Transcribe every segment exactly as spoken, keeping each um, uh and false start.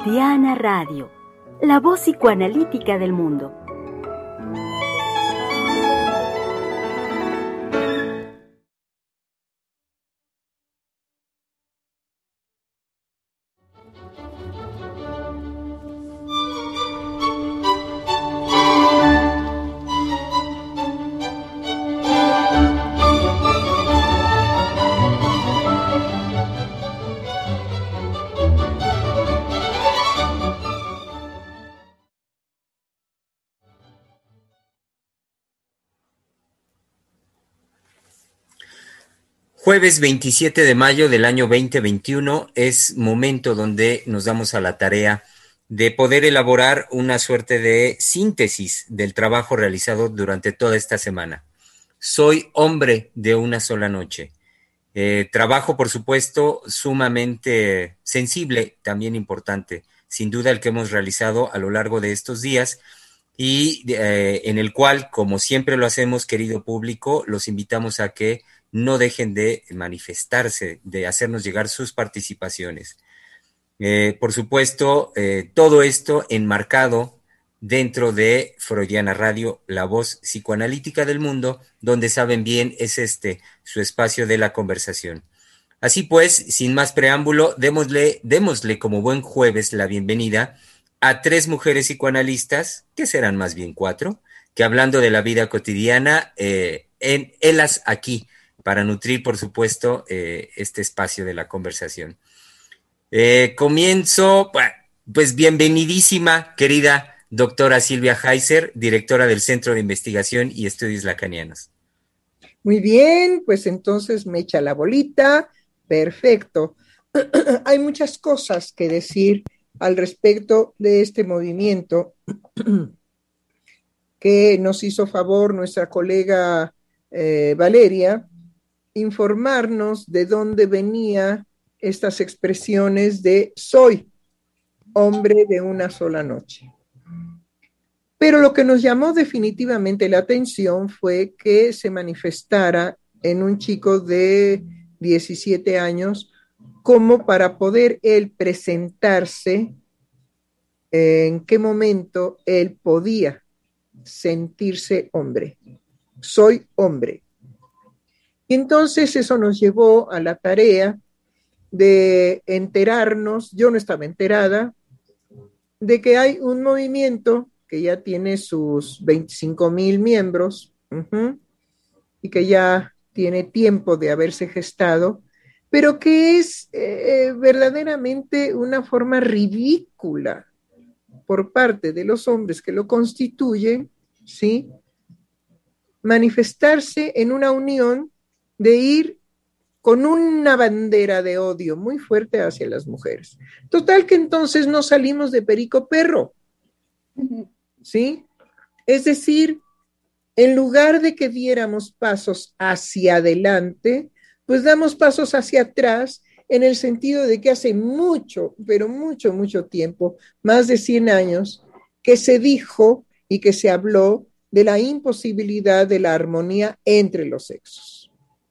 Diana Radio, la voz psicoanalítica del mundo. Jueves veintisiete de mayo del año veinte veintiuno es momento donde nos damos a la tarea de poder elaborar una suerte de síntesis del trabajo realizado durante toda esta semana. Soy hombre de una sola noche. Eh, trabajo, por supuesto, sumamente sensible, también importante, sin duda el que hemos realizado a lo largo de estos días y eh, en el cual, como siempre lo hacemos, querido público, los invitamos a que no dejen de manifestarse, de hacernos llegar sus participaciones. Eh, por supuesto, eh, todo esto enmarcado dentro de Freudiana Radio, la voz psicoanalítica del mundo, donde saben bien es este su espacio de la conversación. Así pues, sin más preámbulo, démosle, démosle como buen jueves la bienvenida a tres mujeres psicoanalistas, que serán más bien cuatro, que hablando de la vida cotidiana, eh, en Helas aquí, para nutrir, por supuesto, eh, este espacio de la conversación. Eh, comienzo, pues bienvenidísima, querida doctora Silvia Heiser, directora del Centro de Investigación y Estudios Lacanianos. Muy bien, pues entonces me echa la bolita, perfecto. Hay muchas cosas que decir al respecto de este movimiento que nos hizo favor nuestra colega eh, Valeria, informarnos de dónde venía estas expresiones de soy hombre de una sola noche. Pero lo que nos llamó definitivamente la atención fue que se manifestara en un chico de diecisiete años como para poder él presentarse en qué momento él podía sentirse hombre. Soy hombre. Y entonces eso nos llevó a la tarea de enterarnos, yo no estaba enterada, de que hay un movimiento que ya tiene sus veinticinco mil miembros uh-huh, y que ya tiene tiempo de haberse gestado, pero que es eh, verdaderamente una forma ridícula por parte de los hombres que lo constituyen, ¿sí? Manifestarse en una unión de ir con una bandera de odio muy fuerte hacia las mujeres. Total que entonces no salimos de perico perro, ¿sí? Es decir, en lugar de que diéramos pasos hacia adelante, pues damos pasos hacia atrás en el sentido de que hace mucho, pero mucho, mucho tiempo, más de cien años, que se dijo y que se habló de la imposibilidad de la armonía entre los sexos.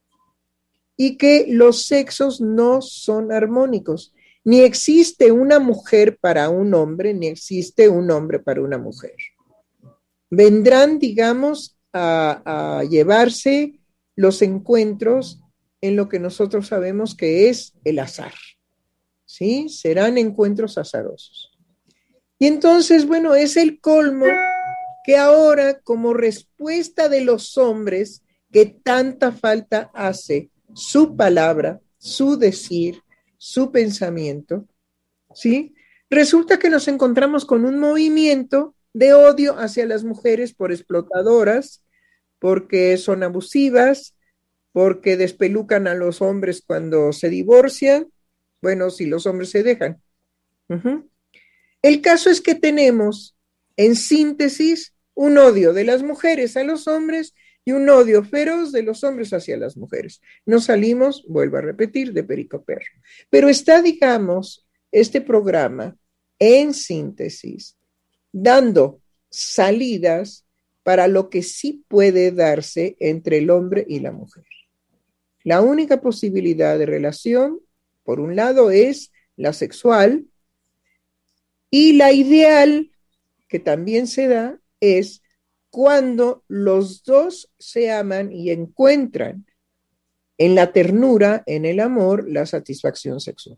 Y que los sexos no son armónicos. Ni existe una mujer para un hombre, ni existe un hombre para una mujer. Vendrán, digamos, a, a llevarse los encuentros en lo que nosotros sabemos que es el azar. ¿Sí? Serán encuentros azarosos. Y entonces, bueno, es el colmo que ahora, como respuesta de los hombres que tanta falta hace su palabra, su decir, su pensamiento, ¿sí? Resulta que nos encontramos con un movimiento de odio hacia las mujeres por explotadoras, porque son abusivas, porque despelucan a los hombres cuando se divorcian, bueno, si los hombres se dejan. Uh-huh. El caso es que tenemos, en síntesis, un odio de las mujeres a los hombres y un odio feroz de los hombres hacia las mujeres. No salimos, vuelvo a repetir, de perico perro. Pero está, digamos, este programa en síntesis, dando salidas para lo que sí puede darse entre el hombre y la mujer. La única posibilidad de relación, por un lado, es la sexual, Y la ideal, que también se da, es cuando los dos se aman y encuentran en la ternura, en el amor, la satisfacción sexual.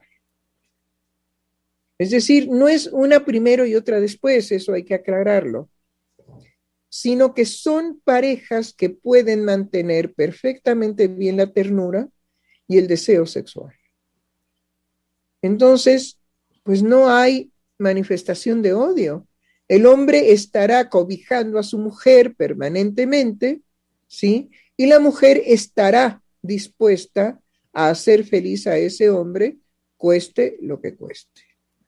Es decir, no es una primero y otra después, eso hay que aclararlo, sino que son parejas que pueden mantener perfectamente bien la ternura y el deseo sexual. Entonces, pues no hay manifestación de odio. El hombre estará cobijando a su mujer permanentemente, ¿sí? Y la mujer estará dispuesta a hacer feliz a ese hombre, cueste lo que cueste.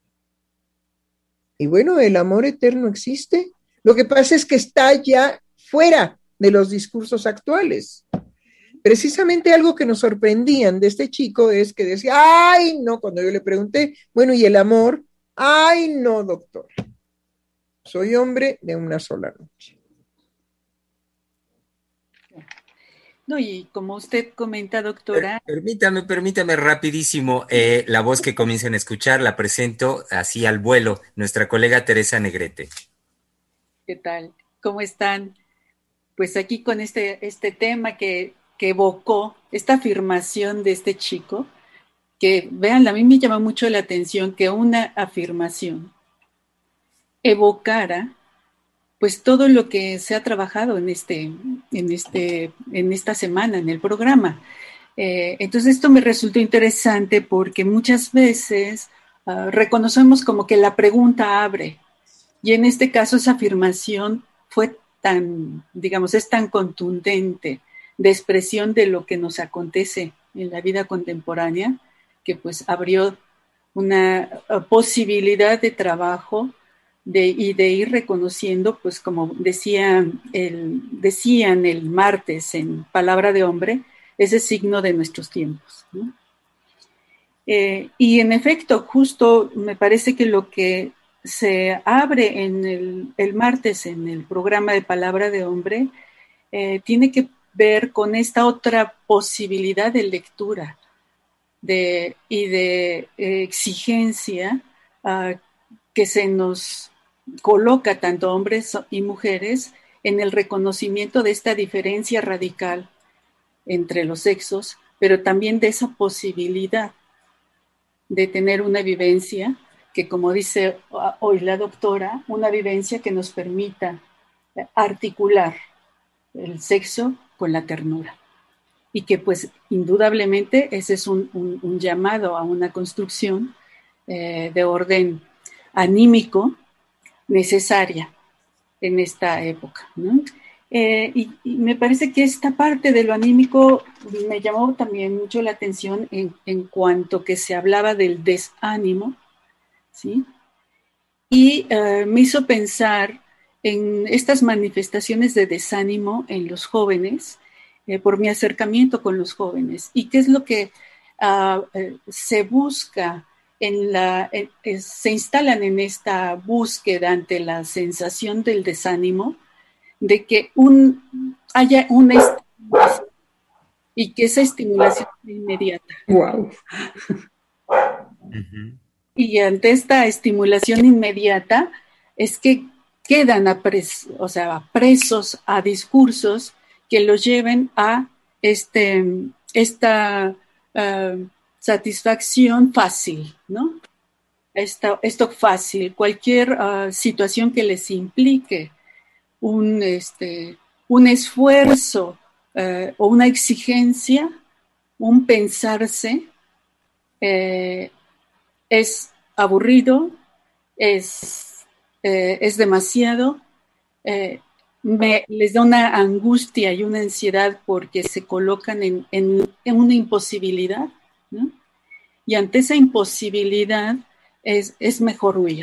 Y bueno, el amor eterno existe. Lo que pasa es que está ya fuera de los discursos actuales. Precisamente algo que nos sorprendían de este chico es que decía, ay, no, cuando yo le pregunté, bueno, ¿y el amor? Ay, no, doctor. Soy hombre de una sola noche. No, y como usted comenta, doctora. Per- Permítame, permítame rapidísimo, eh, la voz que comiencen a escuchar, la presento así al vuelo, nuestra colega Teresa Negrete. ¿Qué tal? ¿Cómo están? Pues aquí con este, este tema que, que evocó, esta afirmación de este chico, que vean, a mí me llama mucho la atención que una afirmación evocara pues todo lo que se ha trabajado en este, en este, en esta semana, en el programa. Eh, entonces esto me resultó interesante porque muchas veces uh, reconocemos como que la pregunta abre, y en este caso esa afirmación fue tan, digamos, es tan contundente de expresión de lo que nos acontece en la vida contemporánea, que pues abrió una uh, posibilidad de trabajo de, y de ir reconociendo, pues como decía el, decían el martes en Palabra de Hombre, ese signo de nuestros tiempos, ¿no? Eh, y en efecto, justo me parece que lo que se abre en el, el martes en el programa de Palabra de Hombre eh, tiene que ver con esta otra posibilidad de lectura de, y de eh, exigencia uh, que se nos coloca tanto hombres y mujeres en el reconocimiento de esta diferencia radical entre los sexos, pero también de esa posibilidad de tener una vivencia que, como dice hoy la doctora, una vivencia que nos permita articular el sexo con la ternura. Y que pues indudablemente ese es un, un, un llamado a una construcción eh, de orden anímico necesaria en esta época, ¿no? Eh, y, y me parece que esta parte de lo anímico me llamó también mucho la atención en, en cuanto que se hablaba del desánimo, ¿sí? Y uh, me hizo pensar en estas manifestaciones de desánimo en los jóvenes, eh, por mi acercamiento con los jóvenes, y qué es lo que uh, eh, se busca en la, eh, eh, se instalan en esta búsqueda ante la sensación del desánimo, de que un, haya una estimulación y que esa estimulación sea inmediata. Wow. Uh-huh. Y ante esta estimulación inmediata es que quedan apres, o sea, presos a discursos que los lleven a este, esta uh, satisfacción fácil, ¿no? Esto, esto fácil, cualquier uh, situación que les implique un, este, un esfuerzo eh, o una exigencia, un pensarse, eh, es aburrido, es, eh, es demasiado, eh, me, les da una angustia y una ansiedad porque se colocan en, en, en una imposibilidad, ¿no? Y ante esa imposibilidad es, es mejor huir,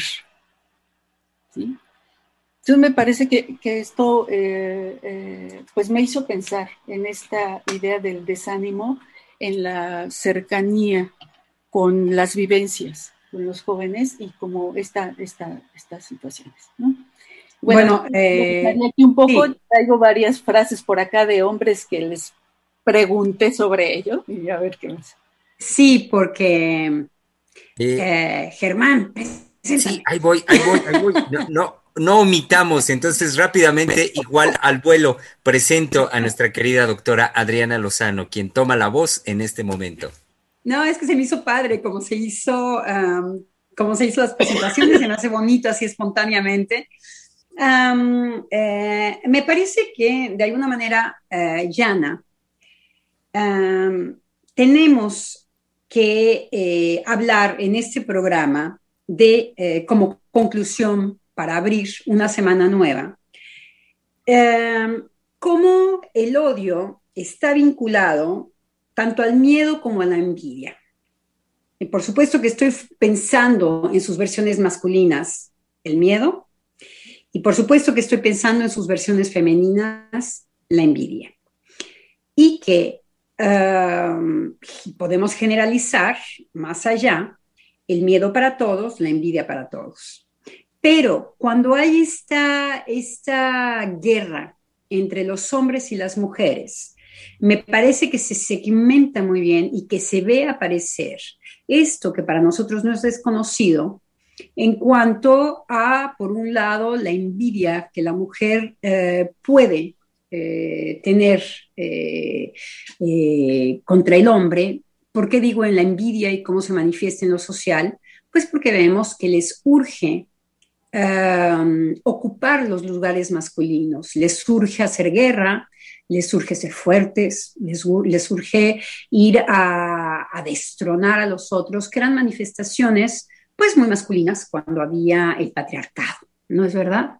¿sí? Entonces me parece que, que esto eh, eh, pues me hizo pensar en esta idea del desánimo, en la cercanía con las vivencias con los jóvenes y como esta, esta, estas situaciones, ¿no? Bueno, bueno eh, aquí un poco, sí. Traigo varias frases por acá de hombres que les pregunté sobre ello y a ver qué más. Sí, porque eh, Germán, Sí, ahí voy, ahí voy, ahí voy. No, no, no omitamos, entonces rápidamente, igual al vuelo, presento a nuestra querida doctora Adriana Lozano, quien toma la voz en este momento. No, es que se me hizo padre como se hizo, um, como se hizo las presentaciones, se me hace bonito así espontáneamente. Um, eh, me parece que de alguna manera, uh, llana, um, tenemos que eh, hablar en este programa de, eh, como conclusión para abrir una semana nueva, eh, cómo el odio está vinculado tanto al miedo como a la envidia. Y por supuesto que estoy pensando en sus versiones masculinas, el miedo, y por supuesto que estoy pensando en sus versiones femeninas, la envidia. Y que uh, podemos generalizar más allá el miedo para todos, la envidia para todos. Pero cuando hay esta, esta guerra entre los hombres y las mujeres, me parece que se segmenta muy bien y que se ve aparecer esto que para nosotros no es desconocido en cuanto a, por un lado, la envidia que la mujer eh, puede eh, tener eh, eh, contra el hombre. ¿Por qué digo en la envidia y cómo se manifiesta en lo social? Pues porque vemos que les urge um, ocupar los lugares masculinos, les urge hacer guerra, les urge ser fuertes, les, les urge ir a, a destronar a los otros, que eran manifestaciones pues muy masculinas cuando había el patriarcado, ¿no es verdad?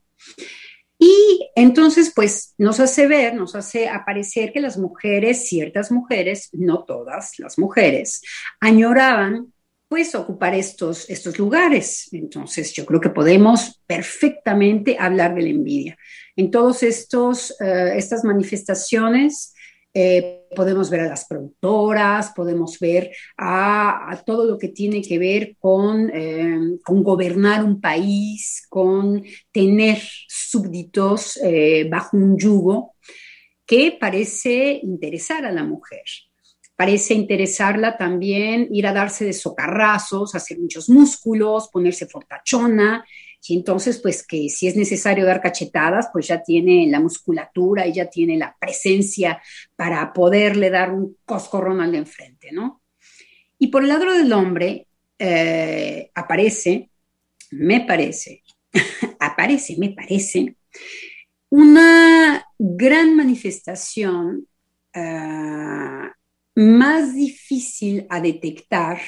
Y entonces pues nos hace ver, nos hace aparecer que las mujeres, ciertas mujeres, no todas las mujeres, añoraban pues ocupar estos, estos lugares. Entonces yo creo que podemos perfectamente hablar de la envidia. En todas uh, estas manifestaciones eh, podemos ver a las productoras, podemos ver a, a todo lo que tiene que ver con, eh, con gobernar un país, con tener súbditos eh, bajo un yugo que parece interesar a la mujer. Parece interesarla también ir a darse de socarrazos, hacer muchos músculos, ponerse fortachona. Y entonces, pues que si es necesario dar cachetadas, pues ya tiene la musculatura y ya tiene la presencia para poderle dar un coscorrón al de enfrente, ¿no? Y por el lado del hombre eh, aparece, me parece, aparece, me parece, una gran manifestación uh, más difícil a detectar.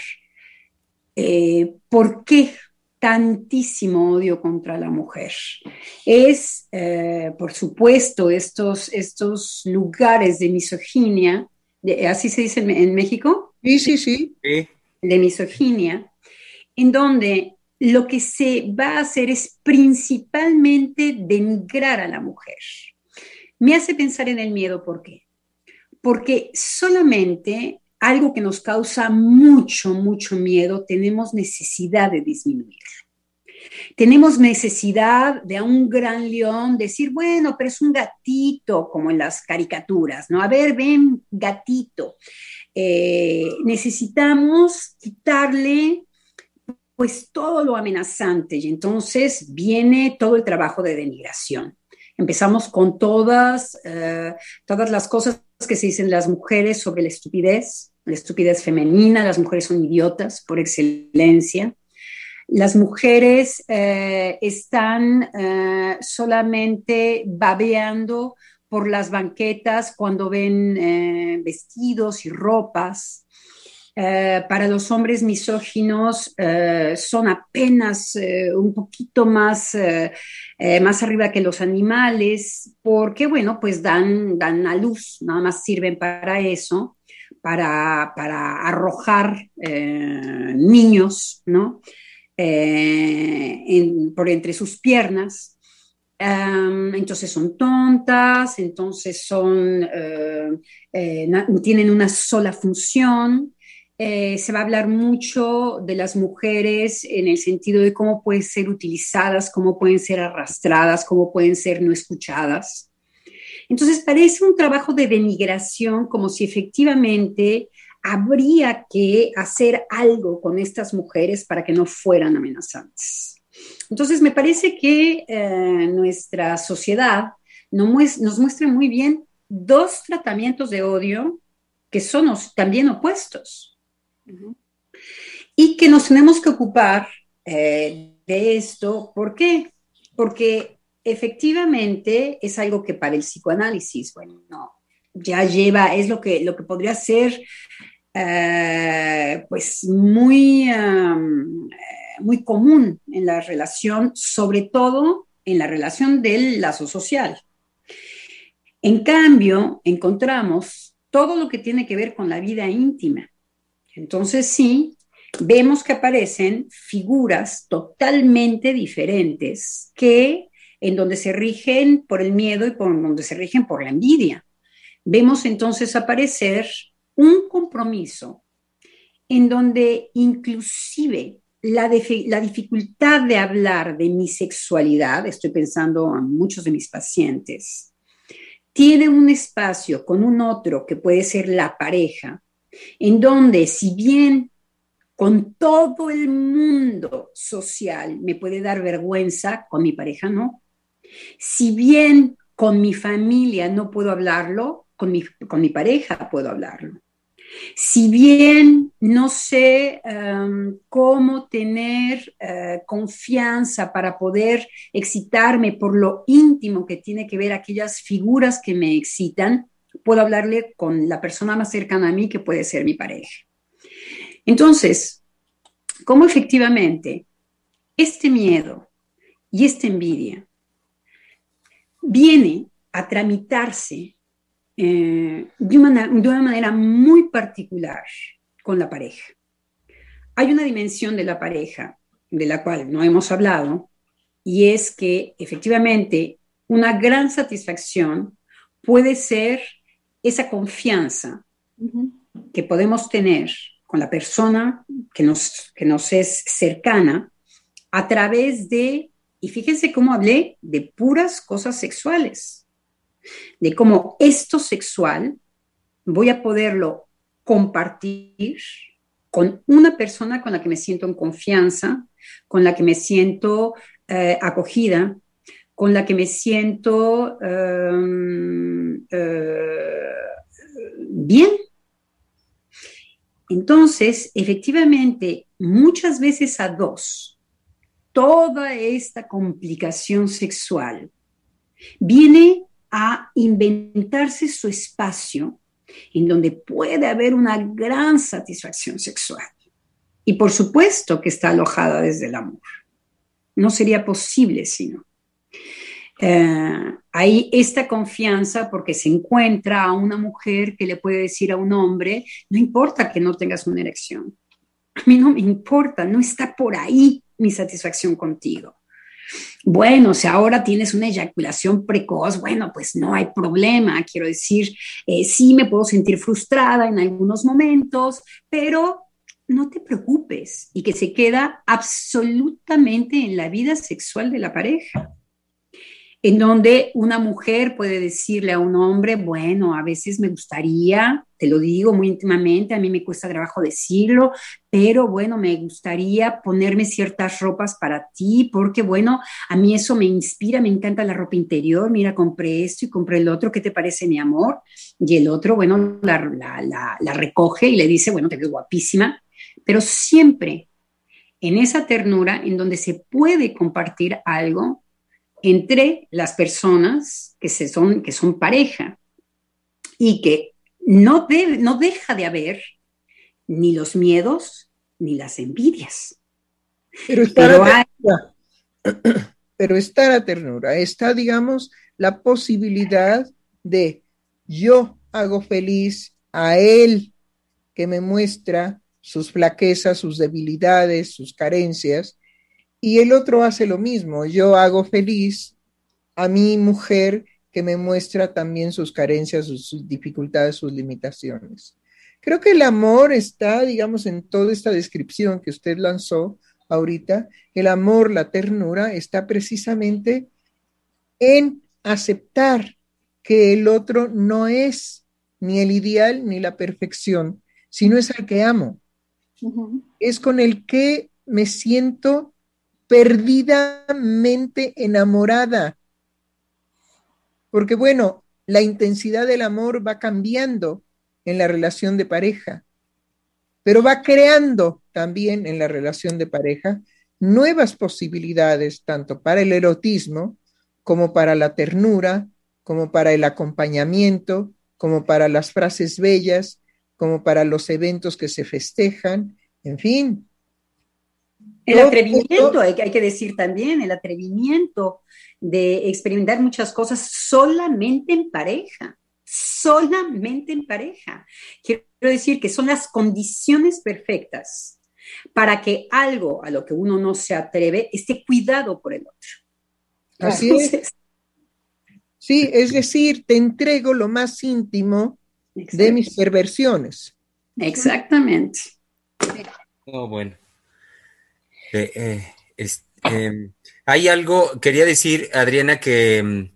Eh, ¿Por qué tantísimo odio contra la mujer? Es, eh, por supuesto, estos, estos lugares de misoginia, de, ¿así se dice en, en México? Sí, sí, sí. De misoginia, en donde lo que se va a hacer es principalmente denigrar a la mujer. Me hace pensar en el miedo, ¿por qué? Porque solamente algo que nos causa mucho, mucho miedo, tenemos necesidad de disminuirlo. Tenemos necesidad de a un gran león decir, bueno, pero es un gatito, como en las caricaturas, ¿no? A ver, ven, gatito. Eh, necesitamos quitarle pues todo lo amenazante y entonces viene todo el trabajo de denigración. Empezamos con todas, uh, todas las cosas que se dicen las mujeres sobre la estupidez, la estupidez femenina, las mujeres son idiotas por excelencia. Las mujeres eh, están eh, solamente babeando por las banquetas cuando ven eh, vestidos y ropas. Eh, para los hombres misóginos eh, son apenas eh, un poquito más, eh, eh, más arriba que los animales, porque, bueno, pues dan, dan a luz, nada más sirven para eso, para, para arrojar eh, niños, ¿no? Eh, en, por entre sus piernas. Um, entonces son tontas, entonces son, uh, eh, tienen una sola función. Eh, se va a hablar mucho de las mujeres en el sentido de cómo pueden ser utilizadas, cómo pueden ser arrastradas, cómo pueden ser no escuchadas. Entonces parece un trabajo de denigración, como si efectivamente habría que hacer algo con estas mujeres para que no fueran amenazantes. Entonces, me parece que eh, nuestra sociedad nos muestra, nos muestra muy bien dos tratamientos de odio que son también opuestos. Uh-huh. Y que nos tenemos que ocupar eh, de esto. ¿Por qué? Porque efectivamente es algo que para el psicoanálisis, bueno, no, ya lleva, es lo que, lo que podría ser eh, pues muy, um, muy común en la relación, sobre todo en la relación del lazo social. En cambio, encontramos todo lo que tiene que ver con la vida íntima. Entonces sí, vemos que aparecen figuras totalmente diferentes que en donde se rigen por el miedo y por donde se rigen por la envidia. Vemos entonces aparecer un compromiso en donde inclusive la, de, la dificultad de hablar de mi sexualidad, estoy pensando en muchos de mis pacientes, tiene un espacio con un otro que puede ser la pareja, en donde si bien con todo el mundo social me puede dar vergüenza, con mi pareja no. Si bien con mi familia no puedo hablarlo, con mi, con mi pareja puedo hablarlo. Si bien no sé um, cómo tener uh, confianza para poder excitarme por lo íntimo que tiene que ver aquellas figuras que me excitan, puedo hablarle con la persona más cercana a mí, que puede ser mi pareja. Entonces, ¿cómo efectivamente este miedo y esta envidia viene a tramitarse eh, de, una, de una manera muy particular con la pareja? Hay una dimensión de la pareja de la cual no hemos hablado, y es que efectivamente una gran satisfacción puede ser esa confianza uh-huh. que podemos tener con la persona que nos, que nos es cercana a través de, y fíjense cómo hablé de puras cosas sexuales, de cómo esto sexual voy a poderlo compartir con una persona con la que me siento en confianza, con la que me siento eh, acogida, con la que me siento um, uh, bien. Entonces, efectivamente, muchas veces a dos, toda esta complicación sexual viene a inventarse su espacio en donde puede haber una gran satisfacción sexual. Y por supuesto que está alojada desde el amor. No sería posible sino. Uh, hay esta confianza porque se encuentra a una mujer que le puede decir a un hombre, no importa que no tengas una erección, a mí no me importa, no está por ahí mi satisfacción contigo. Bueno, si ahora tienes una eyaculación precoz, bueno, pues no hay problema, quiero decir, eh, sí me puedo sentir frustrada en algunos momentos, pero no te preocupes, y que se queda absolutamente en la vida sexual de la pareja. En donde una mujer puede decirle a un hombre, bueno, a veces me gustaría, te lo digo muy íntimamente, a mí me cuesta trabajo decirlo, pero bueno, me gustaría ponerme ciertas ropas para ti, porque bueno, a mí eso me inspira, me encanta la ropa interior, mira, compré esto y compré el otro, ¿qué te parece, mi amor? Y el otro, bueno, la, la, la, la recoge y le dice, bueno, te ves guapísima, pero siempre en esa ternura en donde se puede compartir algo entre las personas que, se son, que son pareja, y que no, de, no deja de haber ni los miedos ni las envidias. Pero está, Pero la ternura, hay... pero está la ternura, está, digamos, la posibilidad de yo hago feliz a él que me muestra sus flaquezas, sus debilidades, sus carencias, y el otro hace lo mismo. Yo hago feliz a mi mujer que me muestra también sus carencias, sus, sus dificultades, sus limitaciones. Creo que el amor está, digamos, en toda esta descripción que usted lanzó ahorita. El amor, la ternura, está precisamente en aceptar que el otro no es ni el ideal ni la perfección, sino es al que amo. Ujú. Es con el que me siento perdidamente enamorada. Porque bueno, la intensidad del amor va cambiando en la relación de pareja, pero va creando también en la relación de pareja nuevas posibilidades, tanto para el erotismo, como para la ternura, como para el acompañamiento, como para las frases bellas, como para los eventos que se festejan, en fin. El Todo atrevimiento, esto, hay, hay que decir también, el atrevimiento de experimentar muchas cosas solamente en pareja, solamente en pareja. Quiero decir que son las condiciones perfectas para que algo a lo que uno no se atreve esté cuidado por el otro. así es. Entonces, Sí, es decir, te entrego lo más íntimo de mis perversiones. exactamente. Oh, bueno. Eh, eh, es- em, hay algo, quería decir, Adriana, que em,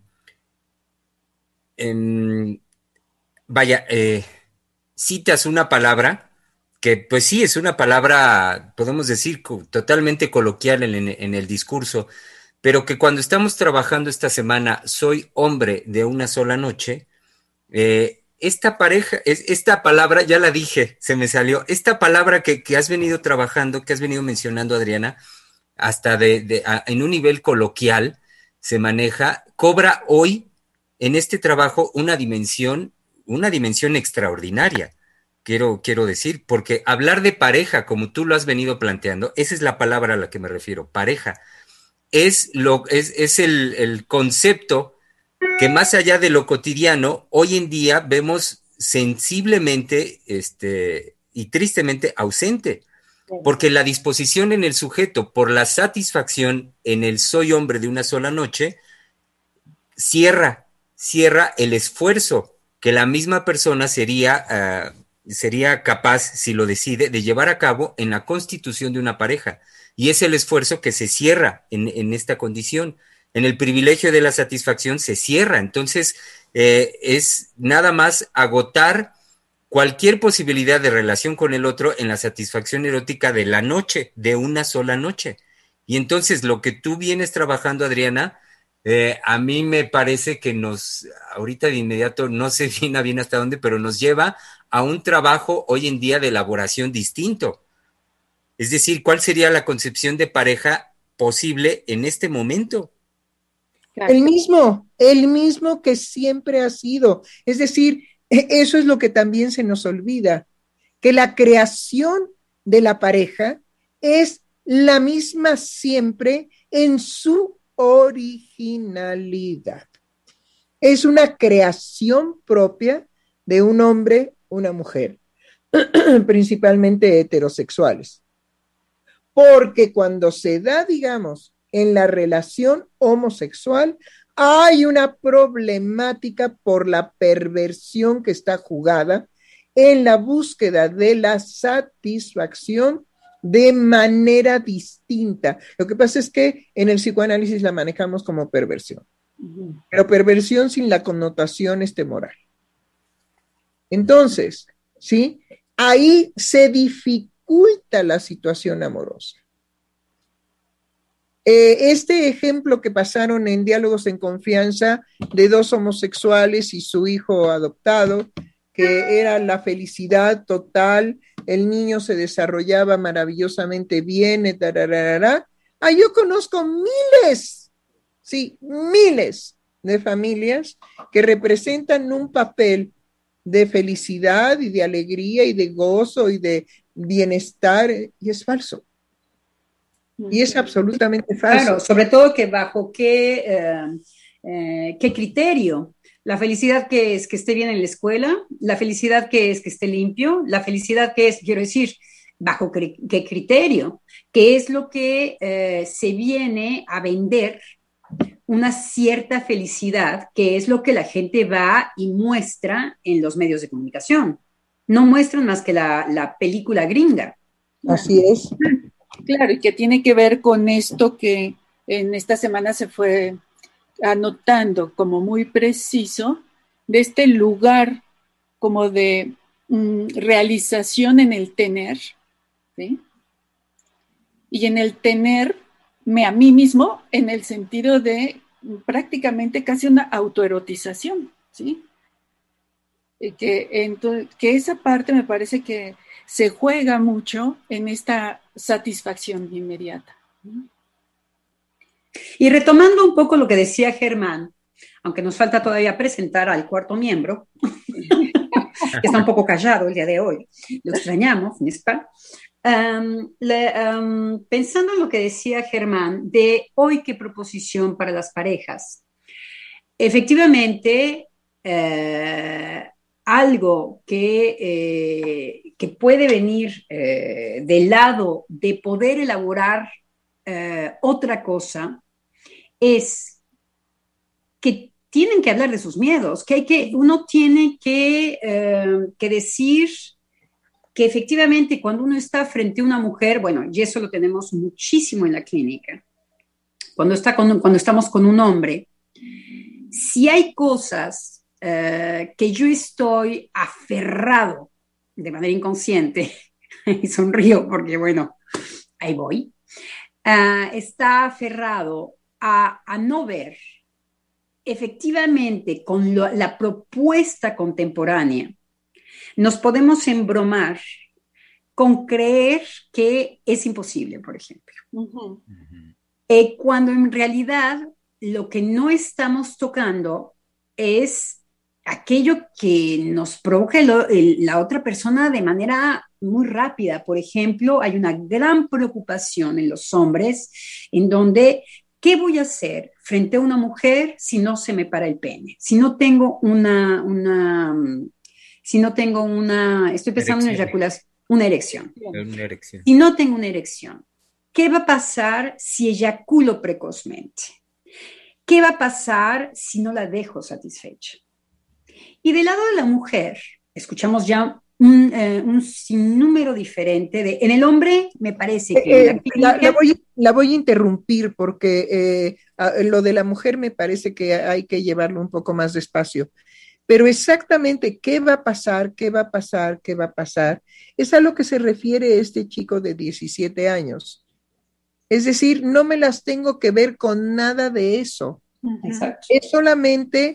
em, vaya, eh, citas una palabra que pues sí es una palabra, podemos decir, co- totalmente coloquial en, en- en el discurso, pero que cuando estamos trabajando esta semana, soy hombre de una sola noche, eh, esta pareja, es, esta palabra, ya la dije, se me salió, esta palabra que, que has venido trabajando, que has venido mencionando, Adriana, hasta de, de a, en un nivel coloquial se maneja, cobra hoy en este trabajo una dimensión, una dimensión extraordinaria, quiero, quiero decir, porque hablar de pareja, como tú lo has venido planteando, esa es la palabra a la que me refiero, pareja, es, lo, es, es el, el concepto que más allá de lo cotidiano, hoy en día vemos sensiblemente este, y tristemente ausente, porque la disposición en el sujeto por la satisfacción en el soy hombre de una sola noche cierra, cierra el esfuerzo que la misma persona sería, uh, sería capaz, si lo decide, de llevar a cabo en la constitución de una pareja. Y es el esfuerzo que se cierra en, en esta condición. En el privilegio de la satisfacción se cierra. Entonces, eh, es nada más agotar cualquier posibilidad de relación con el otro en la satisfacción erótica de la noche, de una sola noche. Y entonces lo que tú vienes trabajando, Adriana, eh, a mí me parece que nos, ahorita de inmediato, no sé bien a bien hasta dónde, pero nos lleva a un trabajo hoy en día de elaboración distinto. Es decir, ¿cuál sería la concepción de pareja posible en este momento? El mismo, el mismo que siempre ha sido. Es decir, eso es lo que también se nos olvida, que la creación de la pareja es la misma siempre en su originalidad. Es una creación propia de un hombre, una mujer, principalmente heterosexuales. Porque cuando se da, digamos, en la relación homosexual, hay una problemática por la perversión que está jugada en la búsqueda de la satisfacción de manera distinta. Lo que pasa es que en el psicoanálisis la manejamos como perversión, pero perversión sin la connotación este moral. Entonces, ¿sí? Ahí se dificulta la situación amorosa. Eh, este ejemplo que pasaron en Diálogos en Confianza de dos homosexuales y su hijo adoptado, que era la felicidad total, el niño se desarrollaba maravillosamente bien, tararara. Ah, yo conozco miles, sí, miles de familias que representan un papel de felicidad y de alegría y de gozo y de bienestar, y es falso. Y es absolutamente falso. Claro, sobre todo que bajo qué, eh, eh, qué criterio. La felicidad que es que esté bien en la escuela, la felicidad que es que esté limpio, la felicidad que es, quiero decir, bajo qué, qué criterio, qué es lo que eh, se viene a vender una cierta felicidad, que es lo que la gente va y muestra en los medios de comunicación. No muestran más que la, la película gringa. Así es. Claro, y que tiene que ver con esto que en esta semana se fue anotando como muy preciso, de este lugar como de mm, realización en el tener, ¿sí? Y en el tenerme a mí mismo en el sentido de prácticamente casi una autoerotización, ¿sí? Que, entonces, que esa parte me parece que se juega mucho en esta satisfacción inmediata. Y retomando un poco lo que decía Germán, aunque nos falta todavía presentar al cuarto miembro, que está un poco callado el día de hoy, lo extrañamos, ¿no es verdad? Um, le, um, pensando en lo que decía Germán de hoy qué proposición para las parejas, efectivamente, eh, algo que, eh, que puede venir eh, del lado de poder elaborar eh, otra cosa es que tienen que hablar de sus miedos, que, hay que uno tiene que, eh, que decir que efectivamente cuando uno está frente a una mujer, bueno, y eso lo tenemos muchísimo en la clínica, cuando, está con, cuando estamos con un hombre, si hay cosas eh, que yo estoy aferrado de manera inconsciente, y sonrío porque, bueno, ahí voy, uh, está aferrado a, a no ver, efectivamente, con lo, la propuesta contemporánea, nos podemos embromar con creer que es imposible, por ejemplo. Uh-huh. Eh, cuando en realidad lo que no estamos tocando es aquello que nos provoca lo, el, la otra persona de manera muy rápida. Por ejemplo, hay una gran preocupación en los hombres en donde, ¿qué voy a hacer frente a una mujer si no se me para el pene? Si no tengo una... una si no tengo una... Estoy pensando erección. en eyaculación, una erección. Una erección. Si no tengo una erección, ¿qué va a pasar si eyaculo precozmente? ¿Qué va a pasar si no la dejo satisfecha? Y del lado de la mujer, escuchamos ya un, eh, un sinnúmero diferente de... En el hombre, me parece que... Eh, la, clínica... la, la, voy, la voy a interrumpir porque eh, a, lo de la mujer me parece que hay que llevarlo un poco más despacio. Pero exactamente qué va a pasar, qué va a pasar, qué va a pasar, es a lo que se refiere este chico de diecisiete años. Es decir, no me las tengo que ver con nada de eso. Exacto. Es solamente...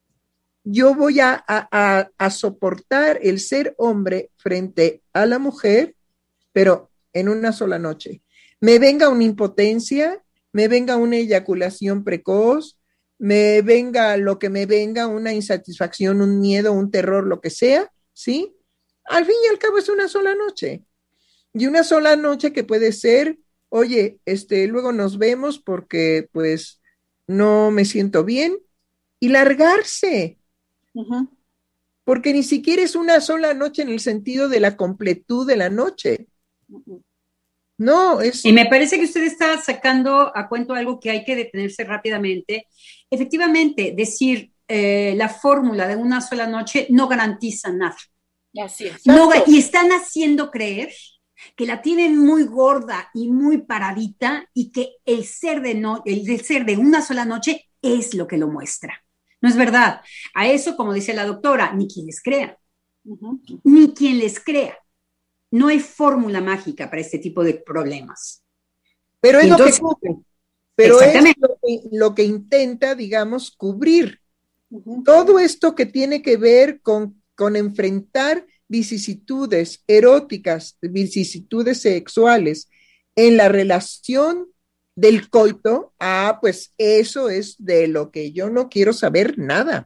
yo voy a, a, a soportar el ser hombre frente a la mujer, pero en una sola noche. Me venga una impotencia, me venga una eyaculación precoz, me venga lo que me venga, una insatisfacción, un miedo, un terror, lo que sea, ¿sí? Al fin y al cabo es una sola noche. Y una sola noche que puede ser, oye, este, luego nos vemos porque pues no me siento bien, y largarse. Uh-huh. Porque ni siquiera es una sola noche en el sentido de la completud de la noche. Uh-huh. No, es... Y me parece que usted está sacando a cuento algo que hay que detenerse rápidamente. Efectivamente, decir eh, la fórmula de una sola noche no garantiza nada. Así es. No, y están haciendo creer que la tienen muy gorda y muy paradita y que el ser de, no, el, el ser de una sola noche es lo que lo muestra. No es verdad. A eso, como dice la doctora, ni quien les crea. Uh-huh. Ni quien les crea. No hay fórmula mágica para este tipo de problemas. Pero es entonces, lo que, pero es lo que, lo que intenta, digamos, cubrir. Uh-huh. Todo esto que tiene que ver con, con enfrentar vicisitudes eróticas, vicisitudes sexuales en la relación del coito, ah, pues eso es de lo que yo no quiero saber nada.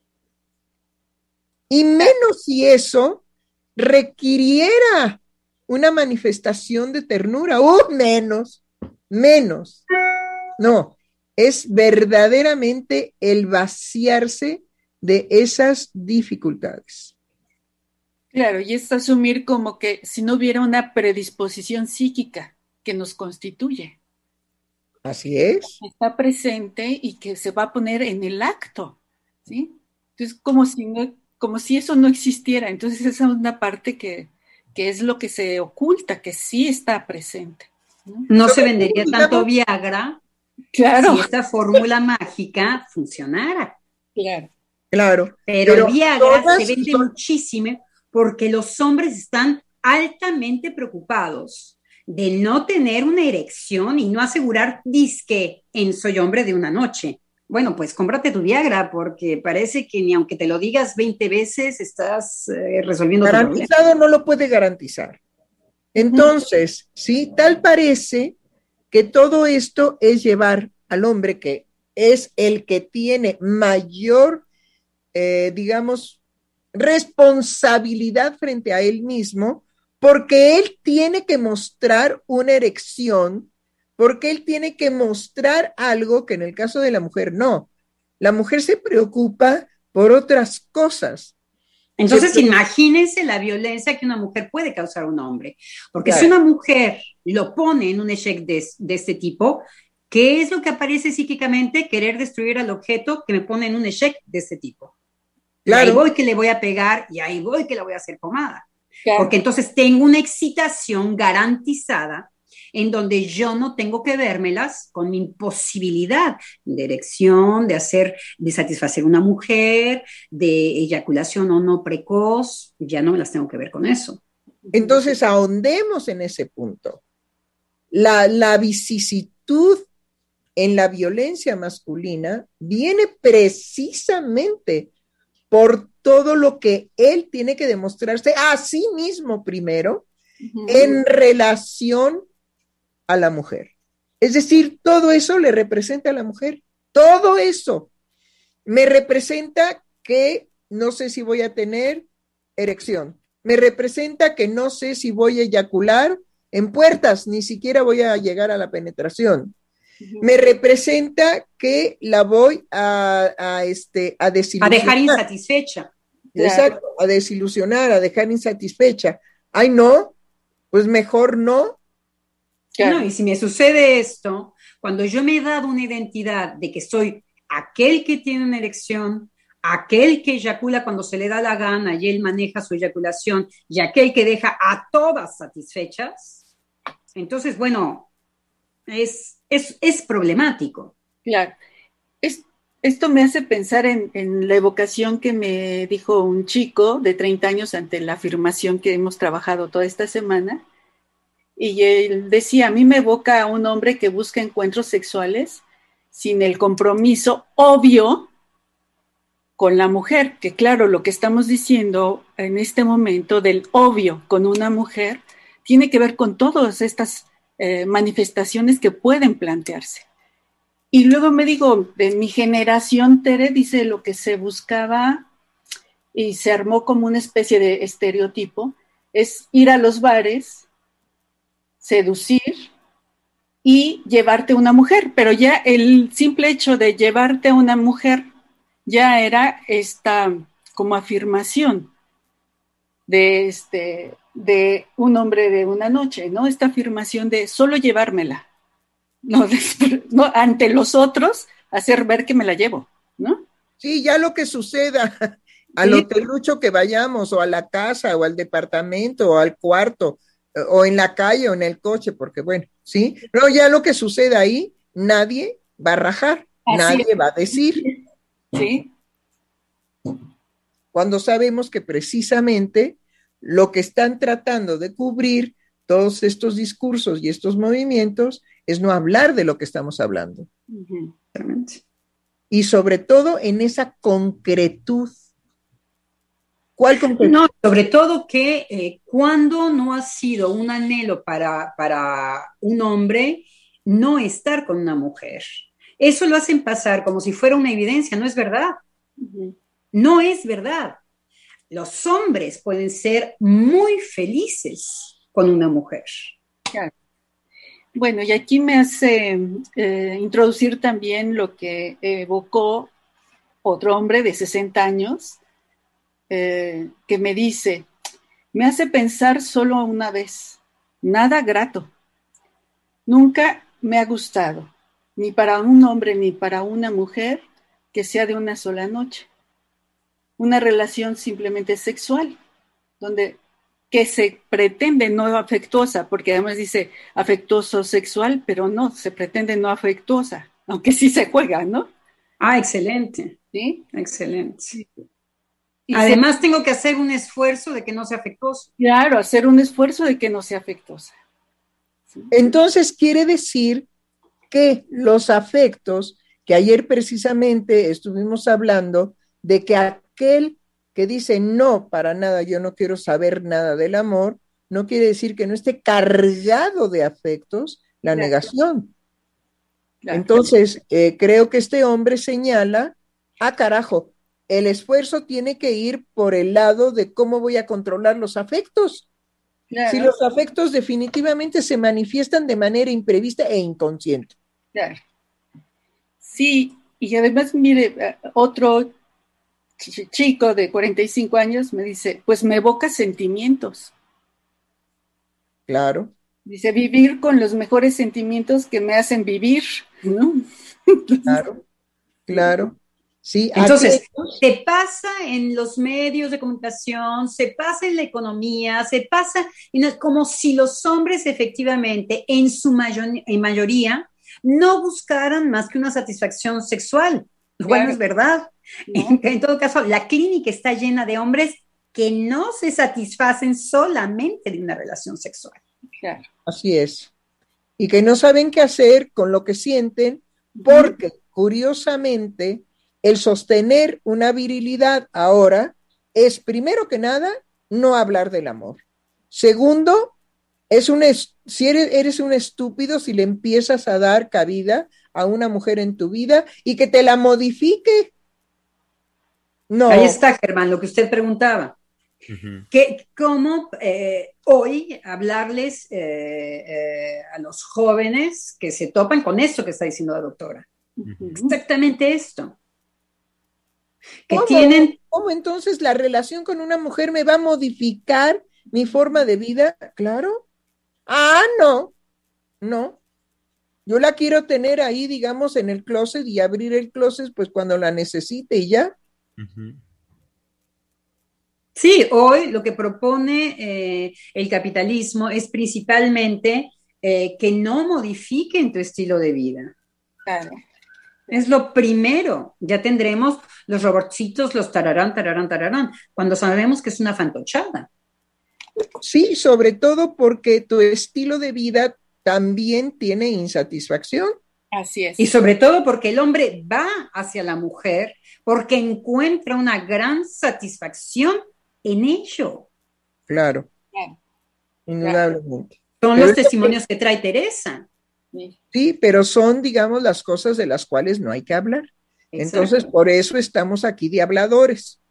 Y menos si eso requiriera una manifestación de ternura, o uh, menos, menos. No, es verdaderamente el vaciarse de esas dificultades. Claro, y es asumir como que si no hubiera una predisposición psíquica que nos constituye. Así es. Está presente y que se va a poner en el acto, ¿sí? Entonces, como si, no, como si eso no existiera. Entonces, esa es una parte que, que es lo que se oculta, que sí está presente. No, no se vendería tanto Viagra, claro, si esta fórmula mágica funcionara. Claro. Claro. Pero, pero el Viagra se vende son... muchísimo, porque los hombres están altamente preocupados de no tener una erección y no asegurar disque en soy hombre de una noche. Bueno, pues cómprate tu Viagra, porque parece que ni aunque te lo digas veinte veces, estás eh, resolviendo tu problema. Garantizado no lo puede garantizar. Entonces, uh-huh. sí, tal parece que todo esto es llevar al hombre, que es el que tiene mayor, eh, digamos, responsabilidad frente a él mismo, porque él tiene que mostrar una erección, porque él tiene que mostrar algo que en el caso de la mujer no. La mujer se preocupa por otras cosas. Entonces, se imagínense la violencia que una mujer puede causar a un hombre. Porque claro. si una mujer lo pone en un échec de, de este tipo, ¿qué es lo que aparece psíquicamente? Querer destruir al objeto que me pone en un échec de este tipo. Claro. Y ahí voy que le voy a pegar y ahí voy que la voy a hacer pomada. Claro. Porque entonces tengo una excitación garantizada en donde yo no tengo que vérmelas con mi imposibilidad de erección, de hacer, de satisfacer una mujer, de eyaculación o no precoz, ya no me las tengo que ver con eso. Entonces ahondemos en ese punto. La, la vicisitud en la violencia masculina viene precisamente por todo lo que él tiene que demostrarse a sí mismo primero uh-huh. en relación a la mujer. Es decir, todo eso le representa a la mujer. Todo eso me representa que no sé si voy a tener erección. Me representa que no sé si voy a eyacular en puertas, ni siquiera voy a llegar a la penetración. Uh-huh. Me representa que la voy a, a, este, a desilusionar. A dejar insatisfecha. Exacto, a desilusionar, a dejar insatisfecha. Ay, no, pues mejor no. Claro. No, y si me sucede esto, cuando yo me he dado una identidad de que soy aquel que tiene una erección, aquel que eyacula cuando se le da la gana y él maneja su eyaculación, y aquel que deja a todas satisfechas, entonces, bueno, es, es, es problemático. Claro. Es, esto me hace pensar en, en la evocación que me dijo un chico de treinta años ante la afirmación que hemos trabajado toda esta semana. Y él decía, a mí me evoca a un hombre que busca encuentros sexuales sin el compromiso obvio con la mujer, que claro, lo que estamos diciendo en este momento del obvio con una mujer tiene que ver con todas estas eh, manifestaciones que pueden plantearse. Y luego me digo, de mi generación, Tere, dice lo que se buscaba y se armó como una especie de estereotipo, es ir a los bares, seducir y llevarte a una mujer, pero ya el simple hecho de llevarte a una mujer ya era esta como afirmación de este de un hombre de una noche, ¿no? Esta afirmación de solo llevármela, no, de, no ante los otros hacer ver que me la llevo, ¿no? Sí, ya lo que suceda, al sí. hotelucho que vayamos, o a la casa, o al departamento, o al cuarto, o en la calle o en el coche, porque bueno, ¿sí? Pero ya lo que sucede ahí, nadie va a rajar, Así nadie es. va a decir. Sí. Cuando sabemos que precisamente lo que están tratando de cubrir todos estos discursos y estos movimientos es no hablar de lo que estamos hablando. Uh-huh. Y sobre todo en esa concretud. ¿Cuál concretud? No, sobre todo que eh, cuando no ha sido un anhelo para, para un hombre no estar con una mujer. Eso lo hacen pasar como si fuera una evidencia, no es verdad. Uh-huh. No es verdad. Los hombres pueden ser muy felices con una mujer. Claro. Bueno, y aquí me hace eh, introducir también lo que evocó otro hombre de sesenta años, Eh, que me dice, me hace pensar solo una vez, nada grato. Nunca me ha gustado, ni para un hombre ni para una mujer, que sea de una sola noche. Una relación simplemente sexual, donde que se pretende no afectuosa, porque además dice afectuoso sexual, pero no, se pretende no afectuosa, aunque sí se juega, ¿no? Ah, excelente. ¿Sí? Excelente. Sí. Y Además, se, tengo que hacer un esfuerzo de que no sea afectuoso. Claro, hacer un esfuerzo de que no sea afectuosa. ¿Sí? Entonces, quiere decir que los afectos, que ayer precisamente estuvimos hablando de que aquel que dice no, para nada, yo no quiero saber nada del amor, no quiere decir que no esté cargado de afectos la claro. negación. Claro. Entonces, eh, creo que este hombre señala, ah, carajo, el esfuerzo tiene que ir por el lado de cómo voy a controlar los afectos. Claro. Si los afectos definitivamente se manifiestan de manera imprevista e inconsciente. Claro. Sí, y además, mire, otro chico de cuarenta y cinco años me dice, pues me evoca sentimientos. Claro. Dice, vivir con los mejores sentimientos que me hacen vivir, ¿no? Claro, claro. Sí, entonces, se pasa en los medios de comunicación, se pasa en la economía, se pasa en, como si los hombres efectivamente, en su mayor, en mayoría, no buscaran más que una satisfacción sexual. Lo cual no es verdad. ¿No? En, en todo caso, la clínica está llena de hombres que no se satisfacen solamente de una relación sexual. Claro. Así es. Y que no saben qué hacer con lo que sienten, porque, uh-huh. curiosamente, el sostener una virilidad ahora es, primero que nada, no hablar del amor. Segundo, es un es- si eres, eres un estúpido si le empiezas a dar cabida a una mujer en tu vida y que te la modifique. No. Ahí está, Germán, lo que usted preguntaba. Uh-huh. Que, ¿Cómo eh, hoy hablarles eh, eh, a los jóvenes que se topan con esto que está diciendo la doctora? Uh-huh. Exactamente esto. Que ¿Cómo? tienen... ¿Cómo entonces la relación con una mujer me va a modificar mi forma de vida? Claro. Ah, no, no. Yo la quiero tener ahí, digamos, en el closet y abrir el closet pues cuando la necesite y ya. Uh-huh. Sí, hoy lo que propone eh, el capitalismo es principalmente eh, que no modifiquen tu estilo de vida. Claro. Es lo primero. Ya tendremos los robotcitos, los tararán, tararán, tararán, cuando sabemos que es una fantochada. Sí, sobre todo porque tu estilo de vida también tiene insatisfacción. Así es. Y sobre todo porque el hombre va hacia la mujer porque encuentra una gran satisfacción en ello. Claro. Claro. Indudablemente. Son pero los testimonios que... que trae Teresa. Sí, pero son, digamos, las cosas de las cuales no hay que hablar. Exacto. Entonces, por eso estamos aquí de habladores.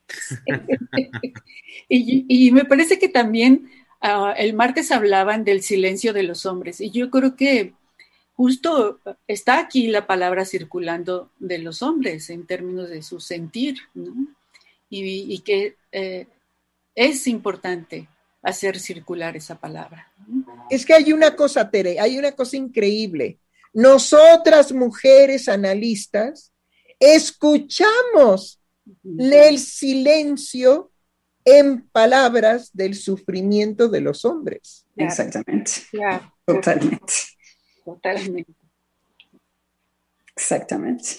y, y me parece que también uh, el martes hablaban del silencio de los hombres, y yo creo que justo está aquí la palabra circulando de los hombres en términos de su sentir, ¿no? Y, y que eh, es importante hacer circular esa palabra. Es que hay una cosa, Tere, hay una cosa increíble. Nosotras, mujeres analistas, escuchamos uh-huh. el silencio en palabras del sufrimiento de los hombres. Claro. Exactamente. Claro. Totalmente. Totalmente. Exactamente.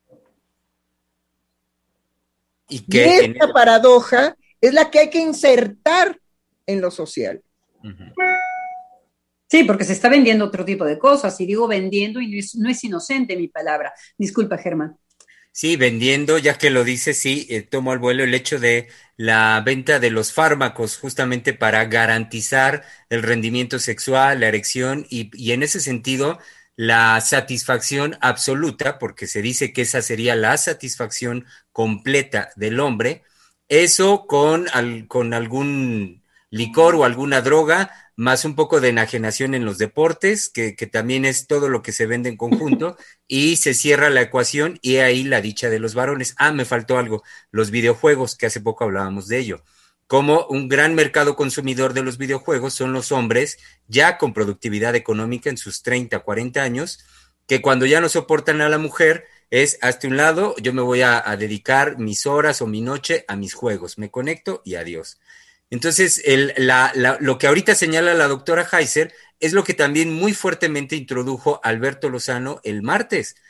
Y, que y esta en el... paradoja es la que hay que insertar en lo social. Uh-huh. Sí, porque se está vendiendo otro tipo de cosas, y digo vendiendo y no es, no es inocente mi palabra. Disculpa, Germán. Sí, vendiendo, ya que lo dice, sí, eh, tomo al vuelo el hecho de la venta de los fármacos justamente para garantizar el rendimiento sexual, la erección y, y en ese sentido la satisfacción absoluta, porque se dice que esa sería la satisfacción completa del hombre, eso con, al, con algún licor o alguna droga, más un poco de enajenación en los deportes, que, que también es todo lo que se vende en conjunto, y se cierra la ecuación y ahí la dicha de los varones. Ah, me faltó algo, los videojuegos, que hace poco hablábamos de ello. Como un gran mercado consumidor de los videojuegos son los hombres ya con productividad económica en sus treinta, cuarenta años, que cuando ya no soportan a la mujer es hazte un lado, yo me voy a, a dedicar mis horas o mi noche a mis juegos, me conecto y adiós. Entonces, el, la, la, lo que ahorita señala la doctora Heiser es lo que también muy fuertemente introdujo Alberto Lozano el martes.